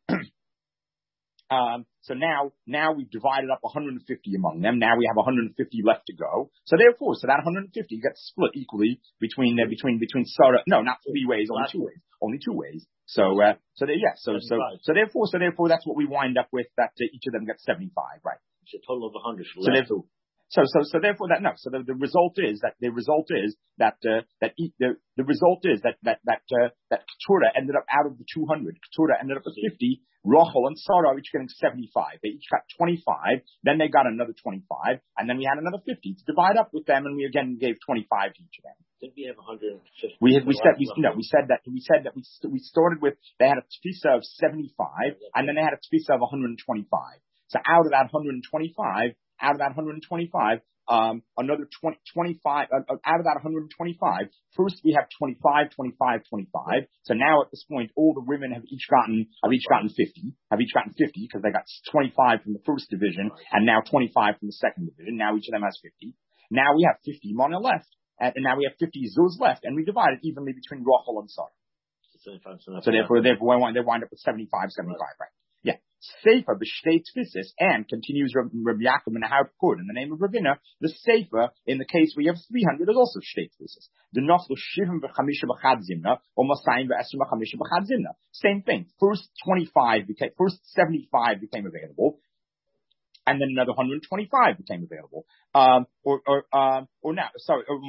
A: um, so now, now we've divided up one hundred fifty among them. Now we have one hundred fifty left to go. So therefore, so that one hundred fifty gets split equally between, uh, between, between Sarah, no, not three ways, only two ways, only two ways. So, uh, so they, yeah, so, so, so therefore, so therefore, that's what we wind up with, that uh, each of them gets seventy-five, right?
B: It's a total of one hundred.
A: So therefore, So, so, so therefore that, no, so the, the result is that, the result is that, uh, that, e- the, the result is that, that, that, uh, that Keturah ended up out of the two hundred. Keturah ended up with fifty. Rochel and Sarah are each getting seventy-five. They each got twenty-five. Then they got another twenty-five. And then we had another fifty to divide up with them. And we again gave twenty-five to each of them.
B: Did we have one hundred fifty?
A: We had, we said, we, no, we said that, we said that we, we started with, they had a tfisa of seventy-five. And then they had a tfisa of one hundred twenty-five. So out of that one hundred twenty-five, out of that one hundred twenty-five, um, another twenty, twenty-five, uh, out of that one hundred twenty-five, first we have twenty-five, twenty-five, twenty-five. So now at this point, all the women have each gotten, have each gotten fifty, have each gotten fifty because they got twenty-five from the first division and now twenty-five from the second division. Now each of them has fifty. Now we have fifty mana left, and, and now we have fifty zuz left, and we divide it evenly between Rochel and Sarah. So therefore, therefore, they wind, they wind up with seventy-five, seventy-five, right? Yeah. Seifa b'shtei tfisis, and continues Rabbi Yaakov and Harpur in the name of Ravina. The Seifa, in the case where you have three hundred, is also shtei tfisis. The naflu shivim v'chamisha b'chad zimna, or masayim v'esrim v'chamisha b'chad zimna. Same thing. First twenty-five became, first seventy-five became available. and then another one hundred twenty-five became available. Um, or, or, um, or now, sorry, or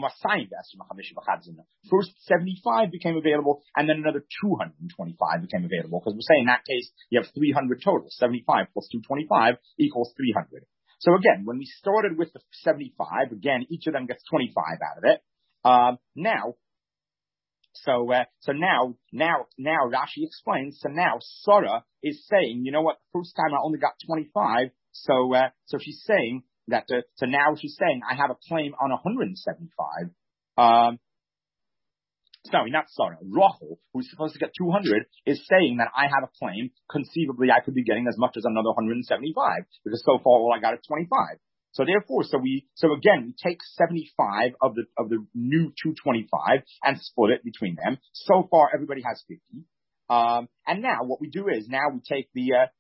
A: first seventy-five became available, and then another two hundred twenty-five became available, because we're saying in that case, you have three hundred total. seventy-five plus two hundred twenty-five equals three hundred. So again, when we started with the seventy-five, again, each of them gets twenty-five out of it. Um, now, So, uh, so now, now, now Rashi explains, so now Sarah is saying, you know what, the first time I only got twenty-five, so, uh, so she's saying that, uh, so now she's saying I have a claim on one hundred seventy-five. Um, sorry, not Sarah, Rachel, who's supposed to get two hundred, is saying that I have a claim, conceivably I could be getting as much as another one hundred seventy-five, because so far all I got is twenty-five. So therefore, so we, so again, we take seventy-five of the, of the new two hundred twenty-five and split it between them. So far, everybody has fifty. Um, and now what we do is now we take the, uh,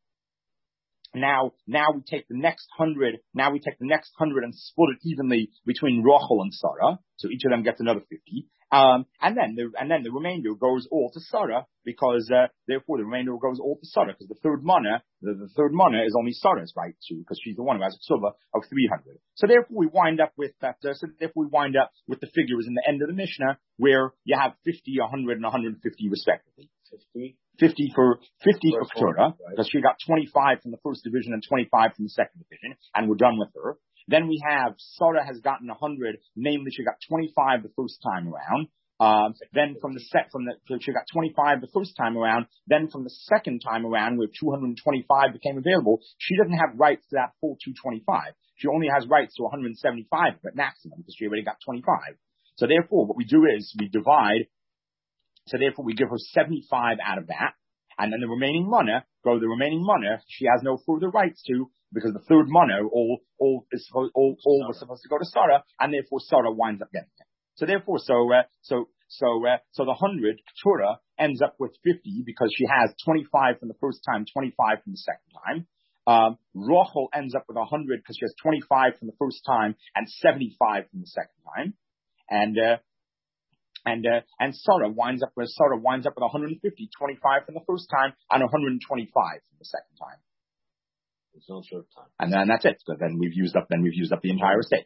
A: now, now we take the next hundred, now we take the next hundred and split it evenly between Rachel and Sarah. So each of them gets another fifty. Um, and then the, and then the remainder goes all to Sarah, because, uh, therefore the remainder goes all to Sarah, because the third mana, the, the third mana is only Sarah's right too, because she's the one who has a ksuba of three hundred. So therefore we wind up with that, uh, so therefore we wind up with the figures in the end of the Mishnah, where you have fifty, one hundred, and one hundred fifty respectively.
B: fifty?
A: fifty for, fifty for Keturah,
B: right,
A: because she got twenty-five from the first division and twenty-five from the second division, and we're done with her. Then we have, Sarah has gotten one hundred, namely she got twenty-five the first time around. Um, then from the set, from the, she got twenty-five the first time around. Then from the second time around, where two hundred twenty-five became available, she doesn't have rights to that full two hundred twenty-five. She only has rights to one hundred seventy-five, but maximum, because she already got twenty-five. So therefore, what we do is we divide. So therefore, we give her seventy-five out of that, and then the remaining mana, go the remaining mana she has no further rights to, because the third mana all all is all all was supposed to go to Sarah, and therefore Sarah winds up getting it. So therefore, so, uh, so, so, uh, so the hundred, Keturah, ends up with fifty, because she has twenty-five from the first time, twenty-five from the second time. Um, Rachel ends up with one hundred, because she has twenty-five from the first time and seventy-five from the second time. And, uh, and, uh, and Sarah winds up with, Sarah winds up with one hundred fifty, twenty-five from the first time and one hundred twenty-five from the second time.
B: There's no third time.
A: And then that's it. So then we've used up, then we've used up the entire estate.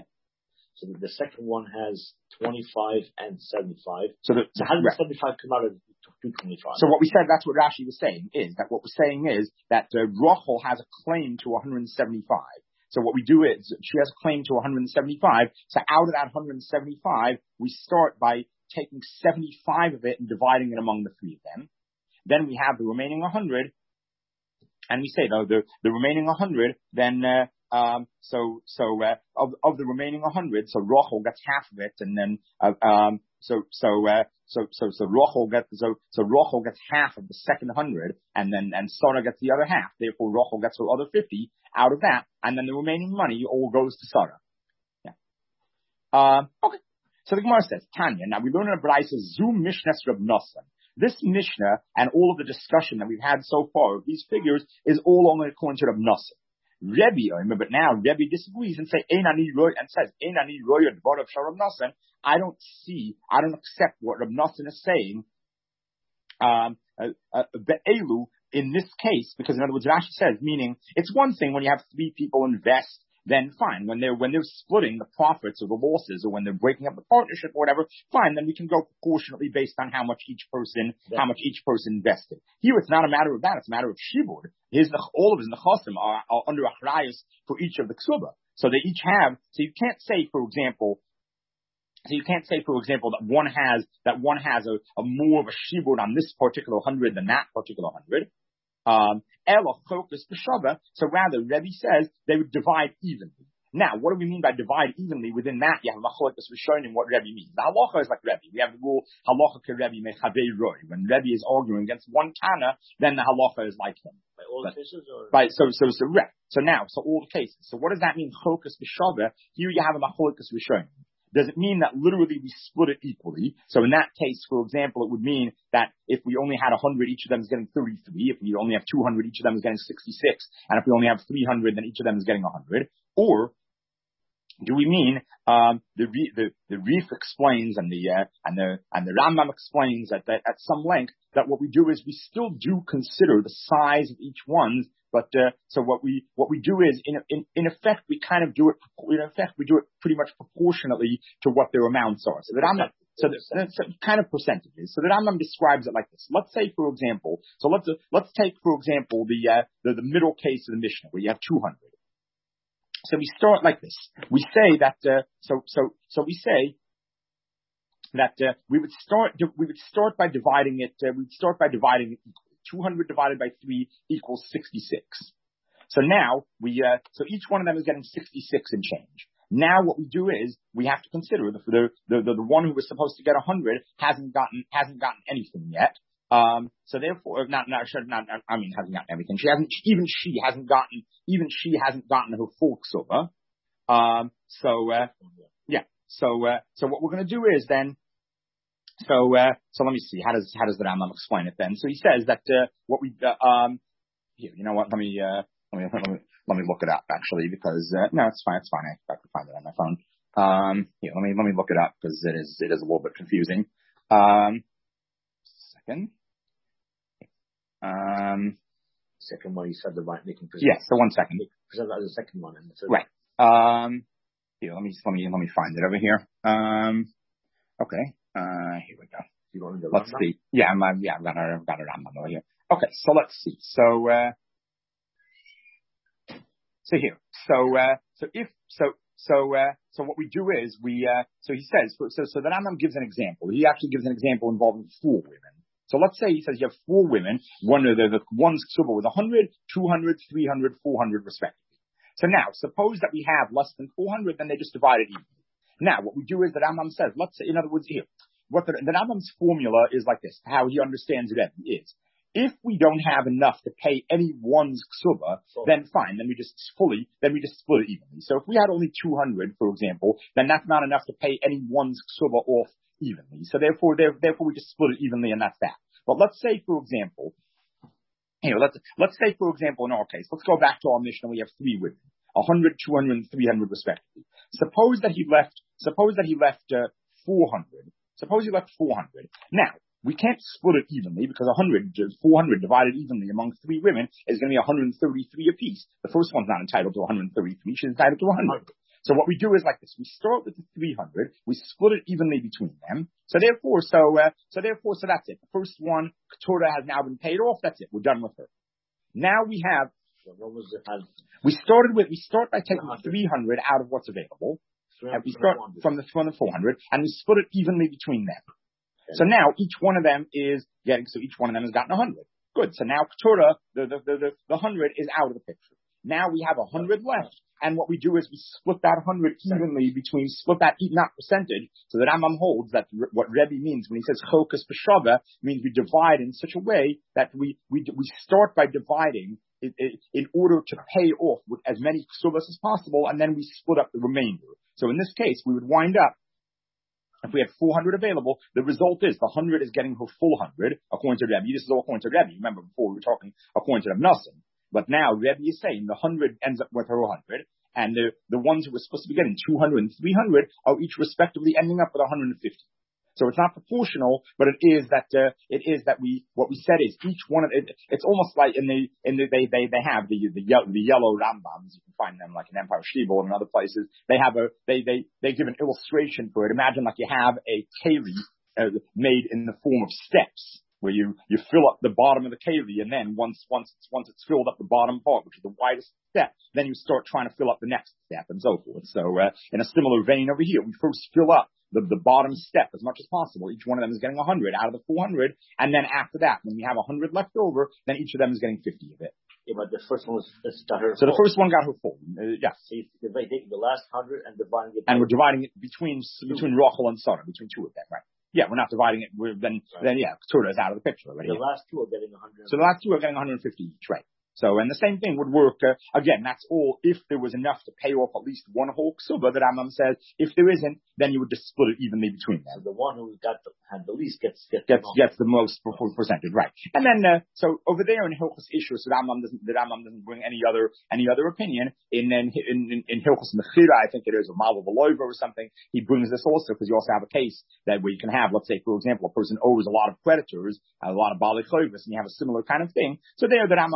B: So the, the second one has twenty-five and seventy-five.
A: So, the,
B: so how did
A: right.
B: the seventy-five come out of two hundred twenty-five?
A: So what we said, that's what Rashi was saying, is that what we're saying is that uh, Rachel has a claim to one hundred seventy-five. So what we do is, she has a claim to one hundred seventy-five. So out of that one hundred seventy-five, we start by taking seventy-five of it and dividing it among the three of them. Then we have the remaining one hundred. And we say, though, the, the remaining one hundred, then, uh, Um, so, so, uh, of, of the remaining one hundred, so Rachel gets half of it, and then, uh, um, so, so, uh, so, so, so Rachel gets, so, so Rachel gets half of the second hundred, and then, and Sarah gets the other half. Therefore, Rachel gets her other fifty out of that, and then the remaining money all goes to Sarah. Yeah. Um, okay. So the Gemara says, Tanya, now we learn in a Braisa, Zum Mishnas Reb Nosson. This Mishnah and all of the discussion that we've had so far of these figures is all only according to Reb Nosson. Rebbe, I remember now, Rebbe disagrees and say, Ein ani roy, and says, Ein ani roy dvarav shel Reb Nosson. I don't see, I don't accept what Reb Nosson is saying, um, uh, uh, be'elu, in this case, because in other words, Rashi says, meaning, it's one thing when you have three people invest, then fine. When they're, when they're splitting the profits or the losses, or when they're breaking up the partnership or whatever, fine, then we can go proportionately based on how much each person, yeah. how much each person invested. Here, it's not a matter of that, it's a matter of shibud. His, all of his nechasim are, are under achrayus for each of the ksuba. So they each have, so you can't say, for example, so you can't say, for example, that one has, that one has a, a more of a shibud on this particular hundred than that particular hundred. Um, so rather, Rebbe says they would divide evenly. Now, what do we mean by divide evenly? Within that, you have machlokes rishonim what Rebbe means. The halacha is like Rebbe. We have the rule halacha ke Rebbe mechavei roi. When Rebbe is arguing against one Tana, then the halacha is like him.
B: By all but, cases, or
A: by so so so right. So now, so all the cases. So what does that mean? Chokas b'shava. Here you have a machlokes rishonim. Does it mean that literally we split it equally? So in that case, for example, it would mean that if we only had one hundred, each of them is getting thirty-three. If we only have two hundred, each of them is getting sixty-six. And if we only have three hundred, then each of them is getting one hundred. Or do we mean um, the the the Rif explains and the uh, and the and the Rambam explains at the, at some length that what we do is we still do consider the size of each one But, uh, so what we, what we do is, in, in, in effect, we kind of do it, in effect, we do it pretty much proportionately to what their amounts are. So that I'm not, so that's kind of percentages. So the Rambam describes it like this. Let's say, for example, so let's, uh, let's take, for example, the, uh, the, the middle case of the Mishnah where you have two hundred. So we start like this. We say that, uh, so, so, so we say that, uh, we would start, we would start by dividing it, uh, we'd start by dividing it equally. two hundred divided by three equals sixty-six. So now we, uh, so each one of them is getting sixty-six and change. Now what we do is we have to consider the, the, the, the, the one who was supposed to get one hundred hasn't gotten, hasn't gotten anything yet. Um, so therefore, not, not, not, I mean, hasn't gotten everything. She hasn't, even she hasn't gotten, even she hasn't gotten her full ksuba. Um, so, uh, yeah. So, uh, so what we're going to do is then, so, uh, so let me see. How does, how does the Rambam explain it then? So he says that, uh, what we, uh, um, here, you know what? Let me, uh, let me, let me, let me look it up actually because, uh, no, it's fine. It's fine. I, I can find it on my phone. Um, here, let me, let me look it up because it is, it is a little bit confusing. Um, second. Um,
B: second one, you said the right making present.
A: Yes, so one second.
B: Present that as the second one. And the
A: right. Um, here, let me, let me, let me find it over here. Um, okay. Uh, here we go.
B: You want to go
A: let's see. Yeah, I'm, uh, yeah, I've got it, I've got it on over here. Okay, so let's see. So, uh, so here. So, uh, so if, so, so, uh, so what we do is we, uh, so he says, so, so the Rambam gives an example. He actually gives an example involving four women. So let's say he says you have four women, one of the, the one's ksuba was one hundred, two hundred, three hundred, four hundred respectively. So now, suppose that we have less than four hundred, then they just divide it evenly. Now, what we do is the Rambam says, let's say, in other words, here, what the, the Rambam's formula is like this, how he understands it is, if we don't have enough to pay any one's ksuba, then fine, then we just fully, then we just split it evenly. So if we had only two hundred, for example, then that's not enough to pay any one's ksuba off evenly. So therefore, there, therefore we just split it evenly and that's that. But let's say, for example, you know, let's, let's say, for example, in our case, let's go back to our Mishnah, we have three women, one hundred, two hundred, and three hundred respectively. Suppose that he left, suppose that he left, uh, four hundred. Suppose he left four hundred. Now, we can't split it evenly because one hundred, four hundred divided evenly among three women is going to be one hundred thirty-three apiece. The first one's not entitled to one hundred thirty-three, she's entitled to one hundred. So what we do is like this. We start with the three hundred. We split it evenly between them. So therefore, so, uh, so therefore, so that's it. The first one, Keturah, has now been paid off. That's it. We're done with her. Now we have,
B: what was it?
A: we started with, we start by taking three hundred out of what's available. And we start from the, from the four hundred and we split it evenly between them. Okay. So now each one of them is getting, so each one of them has gotten one hundred. Good. So now Keturah, the, the, the, the, the one hundred is out of the picture. Now we have one hundred left. And what we do is we split that one hundred evenly between, split that, not percentage, so that Rambam holds that what Rebbe means when he says chokas b'shava means we divide in such a way that we, we, we start by dividing in, in order to pay off with as many ksubas as possible, and then we split up the remainder. So in this case, we would wind up, if we had four hundred available, the result is the one hundred is getting her full one hundred, according to Rebbe. This is all according to Rebbe. Remember before we were talking according to Rav Nosson. But now Rebbe is saying the one hundred ends up with her one hundred, and the, the ones who were supposed to be getting two hundred and three hundred are each respectively ending up with one hundred fifty. So it's not proportional, but it is that, uh, it is that we, what we said is each one of it, it's almost like in the, in the, they, they, they have the, the, the yellow Rambams. You can find them like in Empire Shibboleth and other places. They have a, they, they, they give an illustration for it. Imagine like you have a keli, uh, made in the form of steps, where you, you fill up the bottom of the keli, and then once, once, it's, once it's filled up the bottom part, which is the widest step, then you start trying to fill up the next step and so forth. So, uh, in a similar vein over here, we first fill up the, the bottom step as much as possible. Each one of them is getting one hundred out of the four hundred, and then after that, when we have one hundred left over, then each of them is getting fifty of it.
B: Yeah, but the first one was, got her
A: So
B: full.
A: the first one got her full. Uh, yeah.
B: So you taking the last hundred and dividing it.
A: And we're dividing it between, between Rachel and Sarah, between two of them, right? Yeah, we're not dividing it. We're then, right. then yeah, Keturah is out of the picture already.
B: The yeah. last two are getting one hundred.
A: So the last two are getting one hundred fifty each, right? So, and the same thing would work, uh, again, that's all if there was enough to pay off at least one whole ksuba, that Rambam says. If there isn't, then you would just split it evenly between them.
B: So the one who got the, had the least gets, gets,
A: gets, the gets the most percentage, right. And then, uh, so over there in Hilchos Ishus, the Rambam doesn't, the Rambam doesn't bring any other, any other opinion. In, in, in, in Hilchos Mechira, I think it is, or Malva Veloiva or something, he brings this also, because you also have a case that where you can have, let's say, for example, a person owes a lot of creditors, a lot of Bali Chovos, and you have a similar kind of thing. So there, the Rambam brings another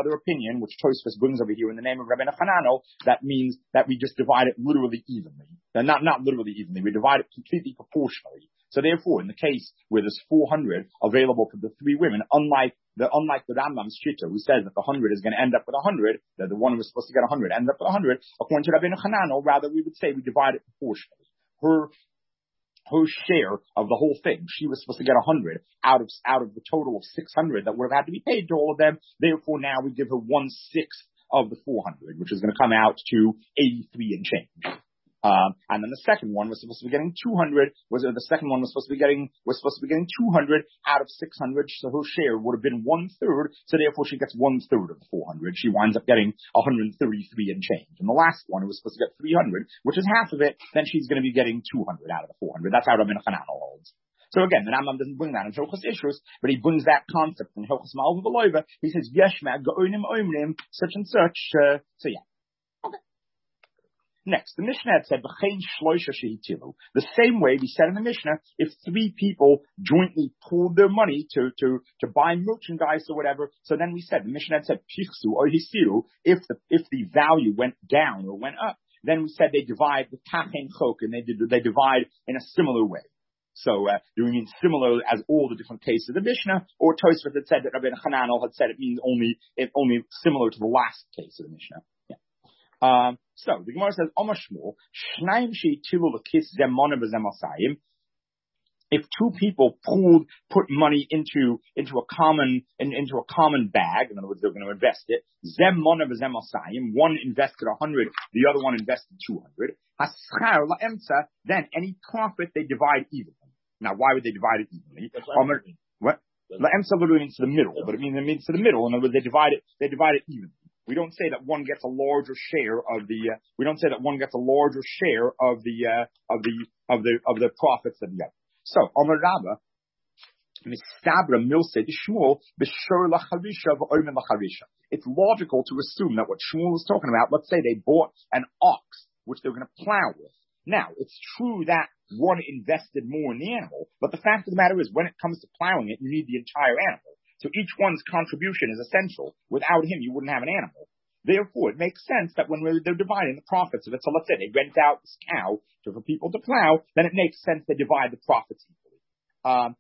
A: other opinion, which Tosfos brings over here in the name of Rabbeinu Hananel, that means that we just divide it literally evenly. Not, not literally evenly, we divide it completely proportionally. So therefore, in the case where there's four hundred available for the three women, unlike the, unlike the Rambam's Shita, who says that the one hundred is going to end up with one hundred, that the one who was supposed to get one hundred ends up with one hundred, according to Rabbeinu Hananel, rather we would say we divide it proportionally. Her her share of the whole thing, she was supposed to get one hundred out of out of the total of six hundred that would have had to be paid to all of them. Therefore, now we give her one-sixth of the four hundred, which is going to come out to eighty-three and change. Um, and then the second one was supposed to be getting two hundred. Was uh, the second one was supposed to be getting was supposed to be getting two hundred out of six hundred. So her share would have been one third. So therefore, she gets one third of the four hundred. She winds up getting one hundred thirty-three and change. And the last one, who was supposed to get three hundred, which is half of it, then she's going to be getting two hundred out of the four hundred. That's how Rabbeinu Hananel holds. So again, the Rambam doesn't bring that in Hilchos Ishrus, but he brings that concept in Hilchos Malva V'Loiva. He says Yeshma Ga'onim Omrim such and such. Uh, so yeah. Next, the Mishnah had said, the same way we said in the Mishnah, if three people jointly pooled their money to, to, to buy merchandise or whatever, so then we said, the Mishnah had said, or hisiru, if the, if the value went down or went up, then we said they divide the tachen chok, and they, they divide in a similar way. So, uh, do we mean similar as all the different cases of the Mishnah, or Tosfos had said that Rabbeinu Hananel had said it means only, it only similar to the last case of the Mishnah? Yeah. Um, so the Gemara says, Omar Shmuel, Shnaim she'itilu l'kis zemona b'zem asayim. If two people pooled, put money into into a common in, into a common bag, in other words, they're going to invest it. Zemona b'zem asayim. One invested a hundred, the other one invested two hundred. Haschar la'emtza. Then any profit they divide evenly. Now, why would they divide it evenly? Omar, what? La'emtza literally means to the middle, but it means it means to the middle. In other words, they divide it. They divide it evenly. We don't say that one gets a larger share of the. Uh, we don't say that one gets a larger share of the uh, of the of the of the profits than the other. So, Amar Rabba, mistabra milse Shmuel b'shor lacharisha v'omen lacharisha. It's logical to assume that what Shmuel is talking about. Let's say they bought an ox which they were going to plow with. Now, it's true that one invested more in the animal, but the fact of the matter is, when it comes to plowing it, you need the entire animal. So each one's contribution is essential. Without him, you wouldn't have an animal. Therefore, it makes sense that when they're dividing the profits of it, so let's say they rent out this cow to, for people to plow, then it makes sense they divide the profits equally. Um,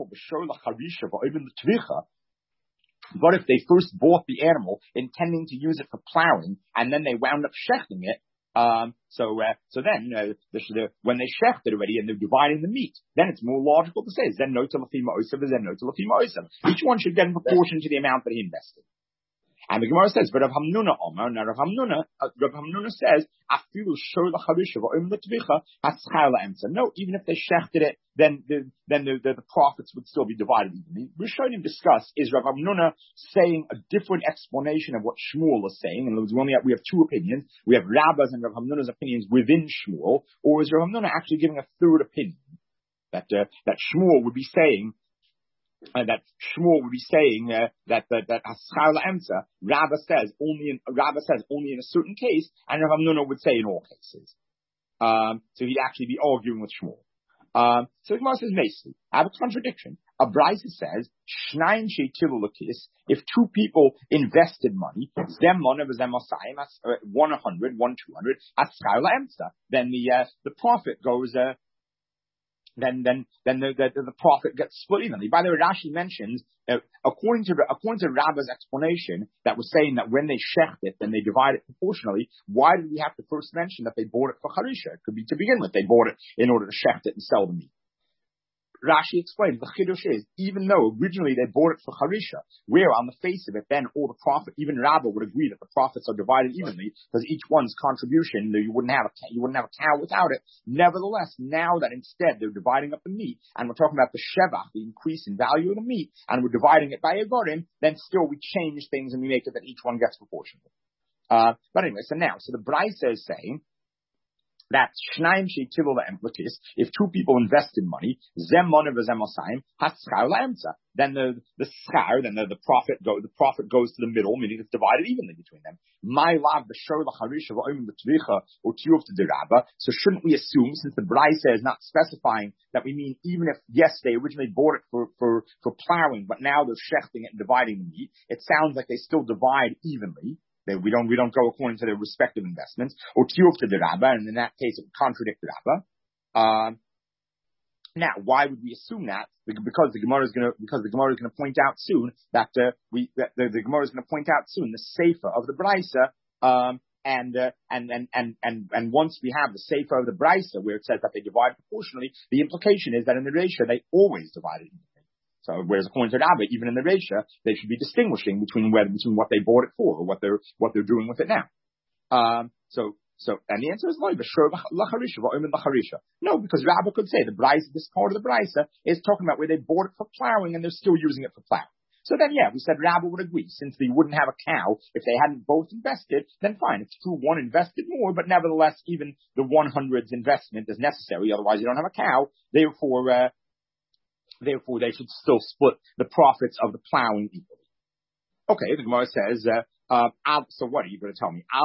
A: but if they first bought the animal intending to use it for plowing, and then they wound up shechting it, Um, so, uh, so then, uh, the, the, when they shecht it already and they're dividing the meat, then it's more logical to say, Zen no telefima osav, Zen no telefima osav. Each one should get in proportion to the amount that he invested. And the Gemara says, but Rav Hamnuna Omer, now Rav Hamnuna, uh, Rav Hamnuna says, Afilu shor l'charisha v'oim l'tvicha haschar la'emtza. No, even if they shechted it, then the, then the, the, the profits would still be divided evenly. Rishonim discuss, is Rav Hamnuna saying a different explanation of what Shmuel is saying? And we only have, we have two opinions. We have Rabba's and Rav Hamnuna's opinions within Shmuel, or is Rav Hamnuna actually giving a third opinion? That, uh, that Shmuel would be saying, Uh, that Shmuel would be saying uh, that that that Haschar la'emtza, Rabba says only in Rabba says only in a certain case, and Rav Hamnuna would say in all cases. Um, so he'd actually be arguing with Shmuel. Um, so the Gemara says, "Basically, I have a contradiction. A Brisa says, Shnaim she'itilu l'kis, if two people invested money, zem mona v'zem osayim, one a hundred, one two hundred, Haschar la'emtza, then the uh, the profit goes." Uh, then then then the, the, the profit gets split evenly. By the way, Rashi mentions, uh, according to according to Rabba's explanation, that was saying that when they shecht it, then they divide it proportionally. Why did we have to first mention that they bought it for charisha? It could be to begin with, they bought it in order to shecht it and sell the meat. Rashi explains, the chiddush is, even though originally they bought it for charisha, where on the face of it, then all the profit, even Rabbah would agree that the profits are divided evenly, because each one's contribution, you wouldn't have a, you wouldn't have a cow without it. Nevertheless, now that instead they're dividing up the meat, and we're talking about the shevach, the increase in value of the meat, and we're dividing it by a gorim, then still we change things and we make it that each one gets proportional. Uh, but anyway, so now, so the Brisa is saying, That Shnaim Sheitilu La'emplakis, if two people invest in money, Zem Monav Zem Osayim, Haschar La'emza. Then the, the schar, then the, the profit go, the profit goes to the middle, meaning it's divided evenly between them. My love, the shor lacharisha v'oim b'tvicha or tiyuf to deraba. So shouldn't we assume, since the brayse is not specifying, that we mean even if, yes, they originally bought it for, for, for plowing, but now they're shechting it and dividing the meat, it sounds like they still divide evenly. They, we don't, we don't go according to their respective investments, or tiyuf to the rabba, and in that case it would contradict the rabba. Um, now, why would we assume that? Because the Gemara is going to, because the Gemara is going to point out soon that, uh, we, that the, the Gemara is going to point out soon the sefer of the brisa, um, and, uh, and, and, and, and, and once we have the sefer of the brisa where it says that they divide proportionally, the implication is that in the Reisha they always divide it. So, whereas according to Rabbi, even in the Reisha, they should be distinguishing between whether, between what they bought it for or what they're, what they're doing with it now. Um, so, so, and the answer is no, no, because Rabbi could say the brisa, this part of the brisa is talking about where they bought it for plowing and they're still using it for plowing. So then, yeah, we said Rabbi would agree, since they wouldn't have a cow if they hadn't both invested, then fine, it's true one invested more, but nevertheless, even the one hundred's investment is necessary, otherwise you don't have a cow, therefore, uh, Therefore, they should still split the profits of the plowing equally. Okay, the Gemara says, uh, uh, so what are you going to tell me? So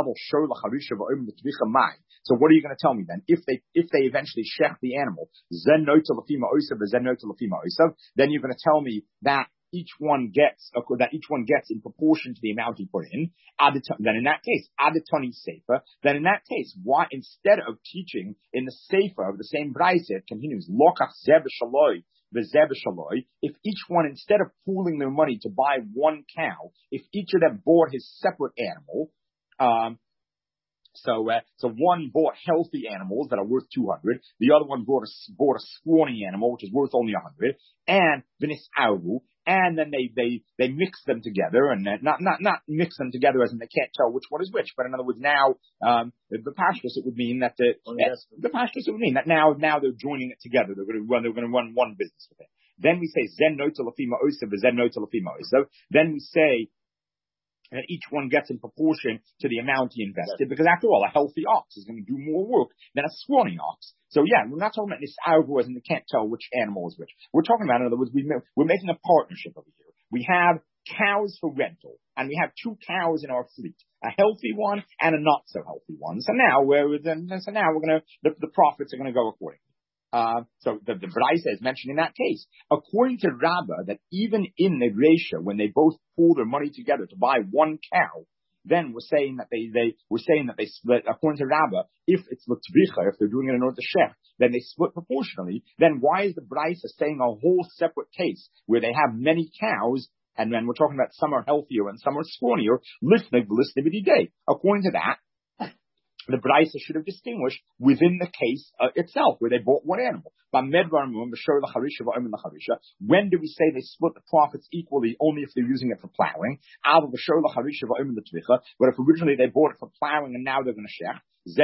A: what are you going to tell me then? If they, if they eventually shech the animal, then you're going to tell me that each one gets, that each one gets in proportion to the amount he put in. Then in that case, adatoni sefer. Then in that case, why, instead of teaching in the sefer of the same brayse, it continues, lokach zeb shaloi, if each one, instead of pooling their money to buy one cow, if each of them bought his separate animal, um, so, uh, so one bought healthy animals that are worth two hundred, the other one bought a, bought a scrawny animal, which is worth only one hundred, and vinis aru, and then they, they, they mix them together, and uh, not, not, not mix them together as in they can't tell which one is which, but in other words, now, um, the, the pashtus, it would mean that the, oh, yes. the pashtus, it would mean that now, now they're joining it together, they're going to run, they're going to run one business with it. Then we say, zen nota lafima osav, zen nota lafima osav. Then we say, that each one gets in proportion to the amount he invested, because after all, a healthy ox is going to do more work than a scrawny ox. So yeah, we're not talking about this argo as in they can't tell which animal is which. We're talking about, in other words, we, we're making a partnership over here. We have cows for rental, and we have two cows in our fleet, a healthy one and a not so healthy one. So now we're, so now we're going to, the, the profits are going to go accordingly. Uh, so the, the Braisa is mentioned in that case. According to Rabbah, that even in the Reisha, when they both pool their money together to buy one cow, then we're saying that they, they, we're saying that they split, according to Rabbah, if it's l'tvicha, if they're doing it in order to shech, then they split proportionally. Then why is the Braisa saying a whole separate case where they have many cows, and then we're talking about some are healthier and some are scrawnier, listening to listening day? According to that, the Braisa should have distinguished within the case uh, itself, where they bought one animal. When do we say they split the profits equally only if they're using it for plowing? But if originally they bought it for plowing and now they're going to shech,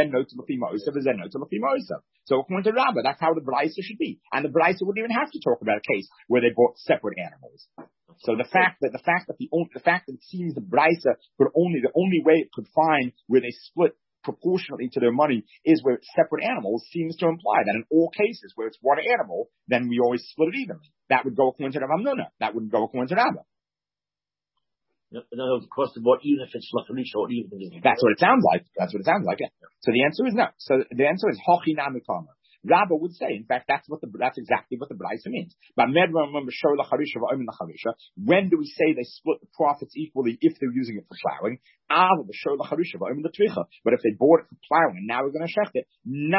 A: so according to Rabbah, that's how the Braisa should be. And the Braisa wouldn't even have to talk about a case where they bought separate animals. So the fact that the fact that the only, the fact that it seems the Braisa could only the only way it could find where they split proportionately to their money is where it's separate animals seems to imply that in all cases where it's one animal, then we always split it evenly. That would go according to Rav Hamnuna. That wouldn't go according to Rabbah.
B: No, no, across the board, even if it's lacharish or even if it's...
A: That's what it sounds like. That's what it sounds like, yeah. So the answer is no. So the answer is hochi namikama. Rabbah would say, in fact, that's what the, that's exactly what the Braisa means. When do we say they split the profits equally if they're using it for plowing? But if they bought it for plowing and now we're going to shecht it,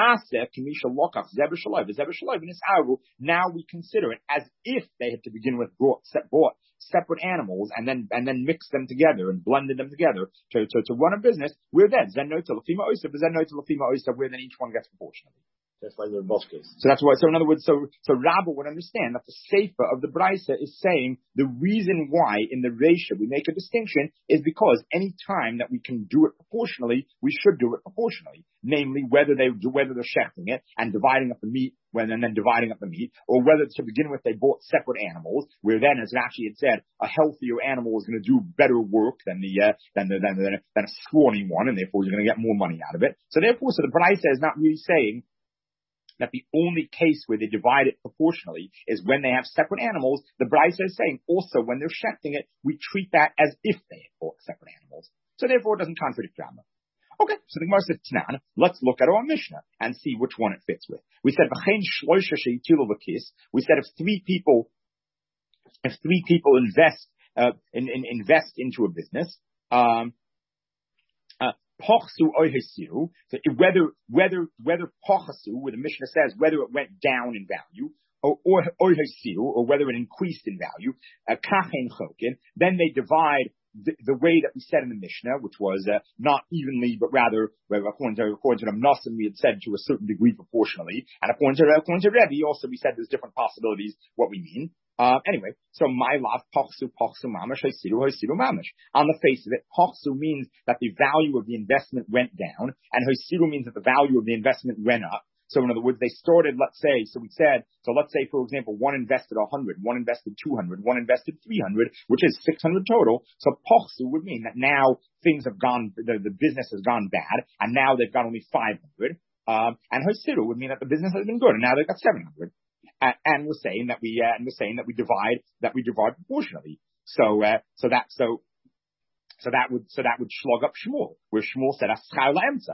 A: now we consider it as if they had to begin with bought, bought separate animals and then and then mixed them together and blended them together to, to, to run a business. We're then where then each one gets proportionally.
B: That's like the both cases.
A: So that's why, so in other words, so, so Rabba would understand that the Sefer of the Brisa is saying the reason why in the Reisha we make a distinction is because any time that we can do it proportionally, we should do it proportionally. Namely, whether they do, whether they're shechting it and dividing up the meat, when, and then dividing up the meat, or whether to begin with they bought separate animals, where then, as it actually had said, a healthier animal is going to do better work than the, uh, than the, than the, than a scrawny one, and therefore you're going to get more money out of it. So therefore, so the Brisa is not really saying that the only case where they divide it proportionally is when they have separate animals. The Brisa is saying also when they're shechting it, we treat that as if they had bought separate animals. So therefore, it doesn't contradict Rambam. Okay, so the Gemara says, Tanan, let's look at our Mishnah and see which one it fits with. We said, we said if three people, if three people invest, uh, in, in, invest into a business, um, uh, Pochsu oihesiru, whether, whether, whether Pochsu, where the Mishnah says whether it went down in value, or, or, oihesiru, or whether it increased in value, uh, kachen chokin, then they divide the, the way that we said in the Mishnah, which was, uh, not evenly, but rather, according to, according to the Mnasim, we had said to a certain degree proportionally, and according to, according to Rebbe, also we said there's different possibilities what we mean. Uh, anyway, so my love, pochsu, pochsu mamash, haisiru, haisiru mamash. On the face of it, pochsu means that the value of the investment went down, and haisiru means that the value of the investment went up. So in other words, they started, let's say, so we said, so let's say, for example, one invested one hundred, one invested two hundred, one invested three hundred, which is six hundred total. So pochsu would mean that now things have gone, the, the business has gone bad, and now they've got only five hundred. Um, and haisiru would mean that the business has been good, and now they've got seven hundred. Uh, and we're saying that we, uh, and we're saying that we divide, that we divide proportionally. So, uh, so that, so, so that would, so that would slug up Shmuel, where Shmuel said, Aschar la'emsa.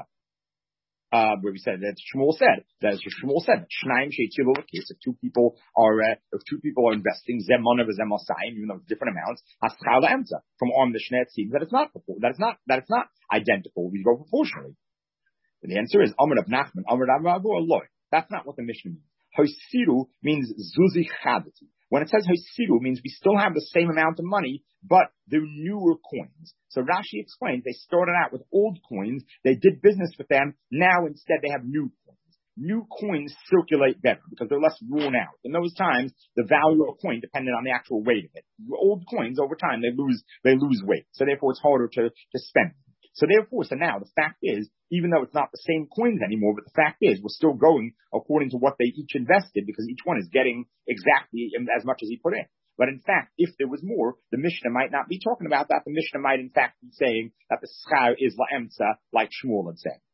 A: Uh, where we said that Shmuel said, that Shmuel said, Shnaim she'etilu l'kis, if two people are, uh, if two people are investing, zem mana v'zem asayim, even though it's different amounts, Aschar la'emsa. From our Mishnah, it seems that it's not, that it's not, that it's not identical. We go proportionally. And the answer is, Amr of Nachman, Amr of Abu Aloy. That's not what the Mishnah means. Hoisiru means zuzi chadati. When it says hoisiru, it means we still have the same amount of money, but they're newer coins. So Rashi explains they started out with old coins, they did business with them, now instead they have new coins. New coins circulate better because they're less worn out. In those times, the value of a coin depended on the actual weight of it. Old coins, over time, they lose, they lose weight. So therefore it's harder to, to spend. So therefore, so now the fact is, even though it's not the same coins anymore, but the fact is we're still going according to what they each invested because each one is getting exactly as much as he put in. But in fact, if there was more, the Mishnah might not be talking about that. The Mishnah might in fact be saying that the schar is la'emsa, like Shmuel had said.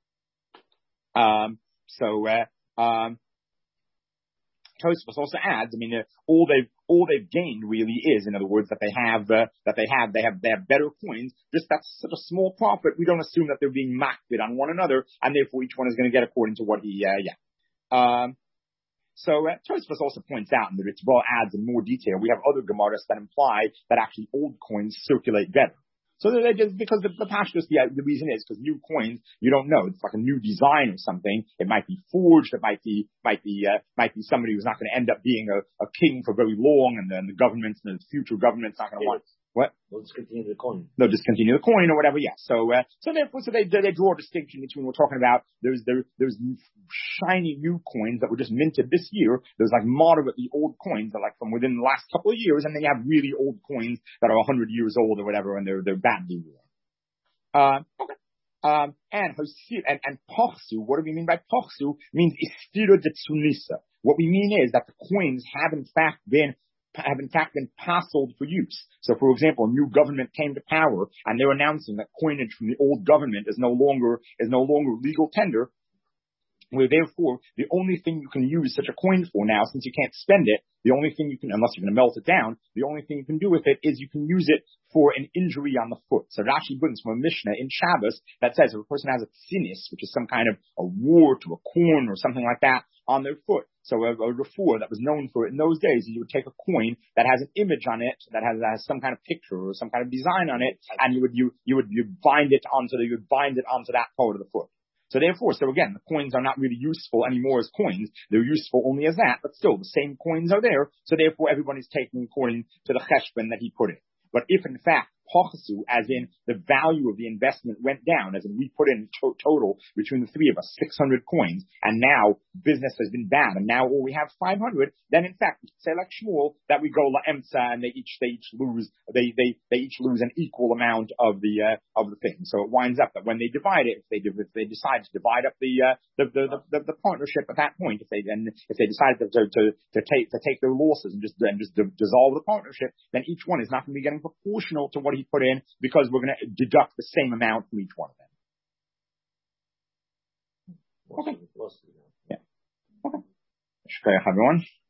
A: Um, so, uh, um, Tosfos also adds, I mean, uh, all they've all they've gained really is, in other words, that they have uh, that they have they have they have better coins. Just that's such a small profit. We don't assume that they're being makbid on one another, and therefore each one is going to get according to what he, uh, yeah. Um, so uh, Tosfos also points out, and the Ritva adds in more detail. We have other gemaras that imply that actually old coins circulate better. So they just, because the, the pashtus, the, the reason is because new coins, you don't know. It's like a new design or something. It might be forged. It might be, might be, uh, might be somebody who's not going to end up being a, a king for very long, and then the government, and the future government's not going to want. What?
B: They'll discontinue the coin.
A: They'll discontinue the coin or whatever, yes. So, uh, so therefore, so they, they draw a distinction between we're talking about there's, there, there's shiny new coins that were just minted this year. There's like moderately old coins that are like from within the last couple of years, and then you have really old coins that are a hundred years old or whatever, and they're, they're badly worn. Uh, okay. Um, and, and, and pochsu, what do we mean by pochsu? Means istira de tsunisa. What we mean is that the coins have in fact been have in fact been parceled for use. So, for example, a new government came to power, and they're announcing that coinage from the old government is no longer is no longer legal tender. Where therefore, the only thing you can use such a coin for now, since you can't spend it, the only thing you can, unless you're going to melt it down, the only thing you can do with it is you can use it for an injury on the foot. So Rashi brings from a Mishnah in Shabbos that says if a person has a tzinis, which is some kind of a wart or a corn or something like that on their foot. So a, a refuah that was known for it in those days, you would take a coin that has an image on it, that has, that has some kind of picture or some kind of design on it, and you would you you would you bind it onto the, you would bind it onto that part of the foot. So therefore, so again, the coins are not really useful anymore as coins. They're useful only as that, but still the same coins are there. So therefore, everybody's taking according to the cheshbon that he put in. But if in fact Hochasu, as in the value of the investment went down, as in we put in to- total between the three of us six hundred coins, and now business has been bad, and now we have five hundred. Then in fact, we say like Shmuel that we go la'emtza, and they each they each lose they they they each lose an equal amount of the uh, of the thing. So it winds up that when they divide it, if they if they decide to divide up the uh, the, the, the the the partnership at that point, if they then if they decide to to to, to take to take their losses and just and just dissolve the partnership, then each one is not going to be getting proportional to what he put in, because we're going to deduct the same amount from each one of them. Okay. Yeah. Okay. Shkoyach, everyone.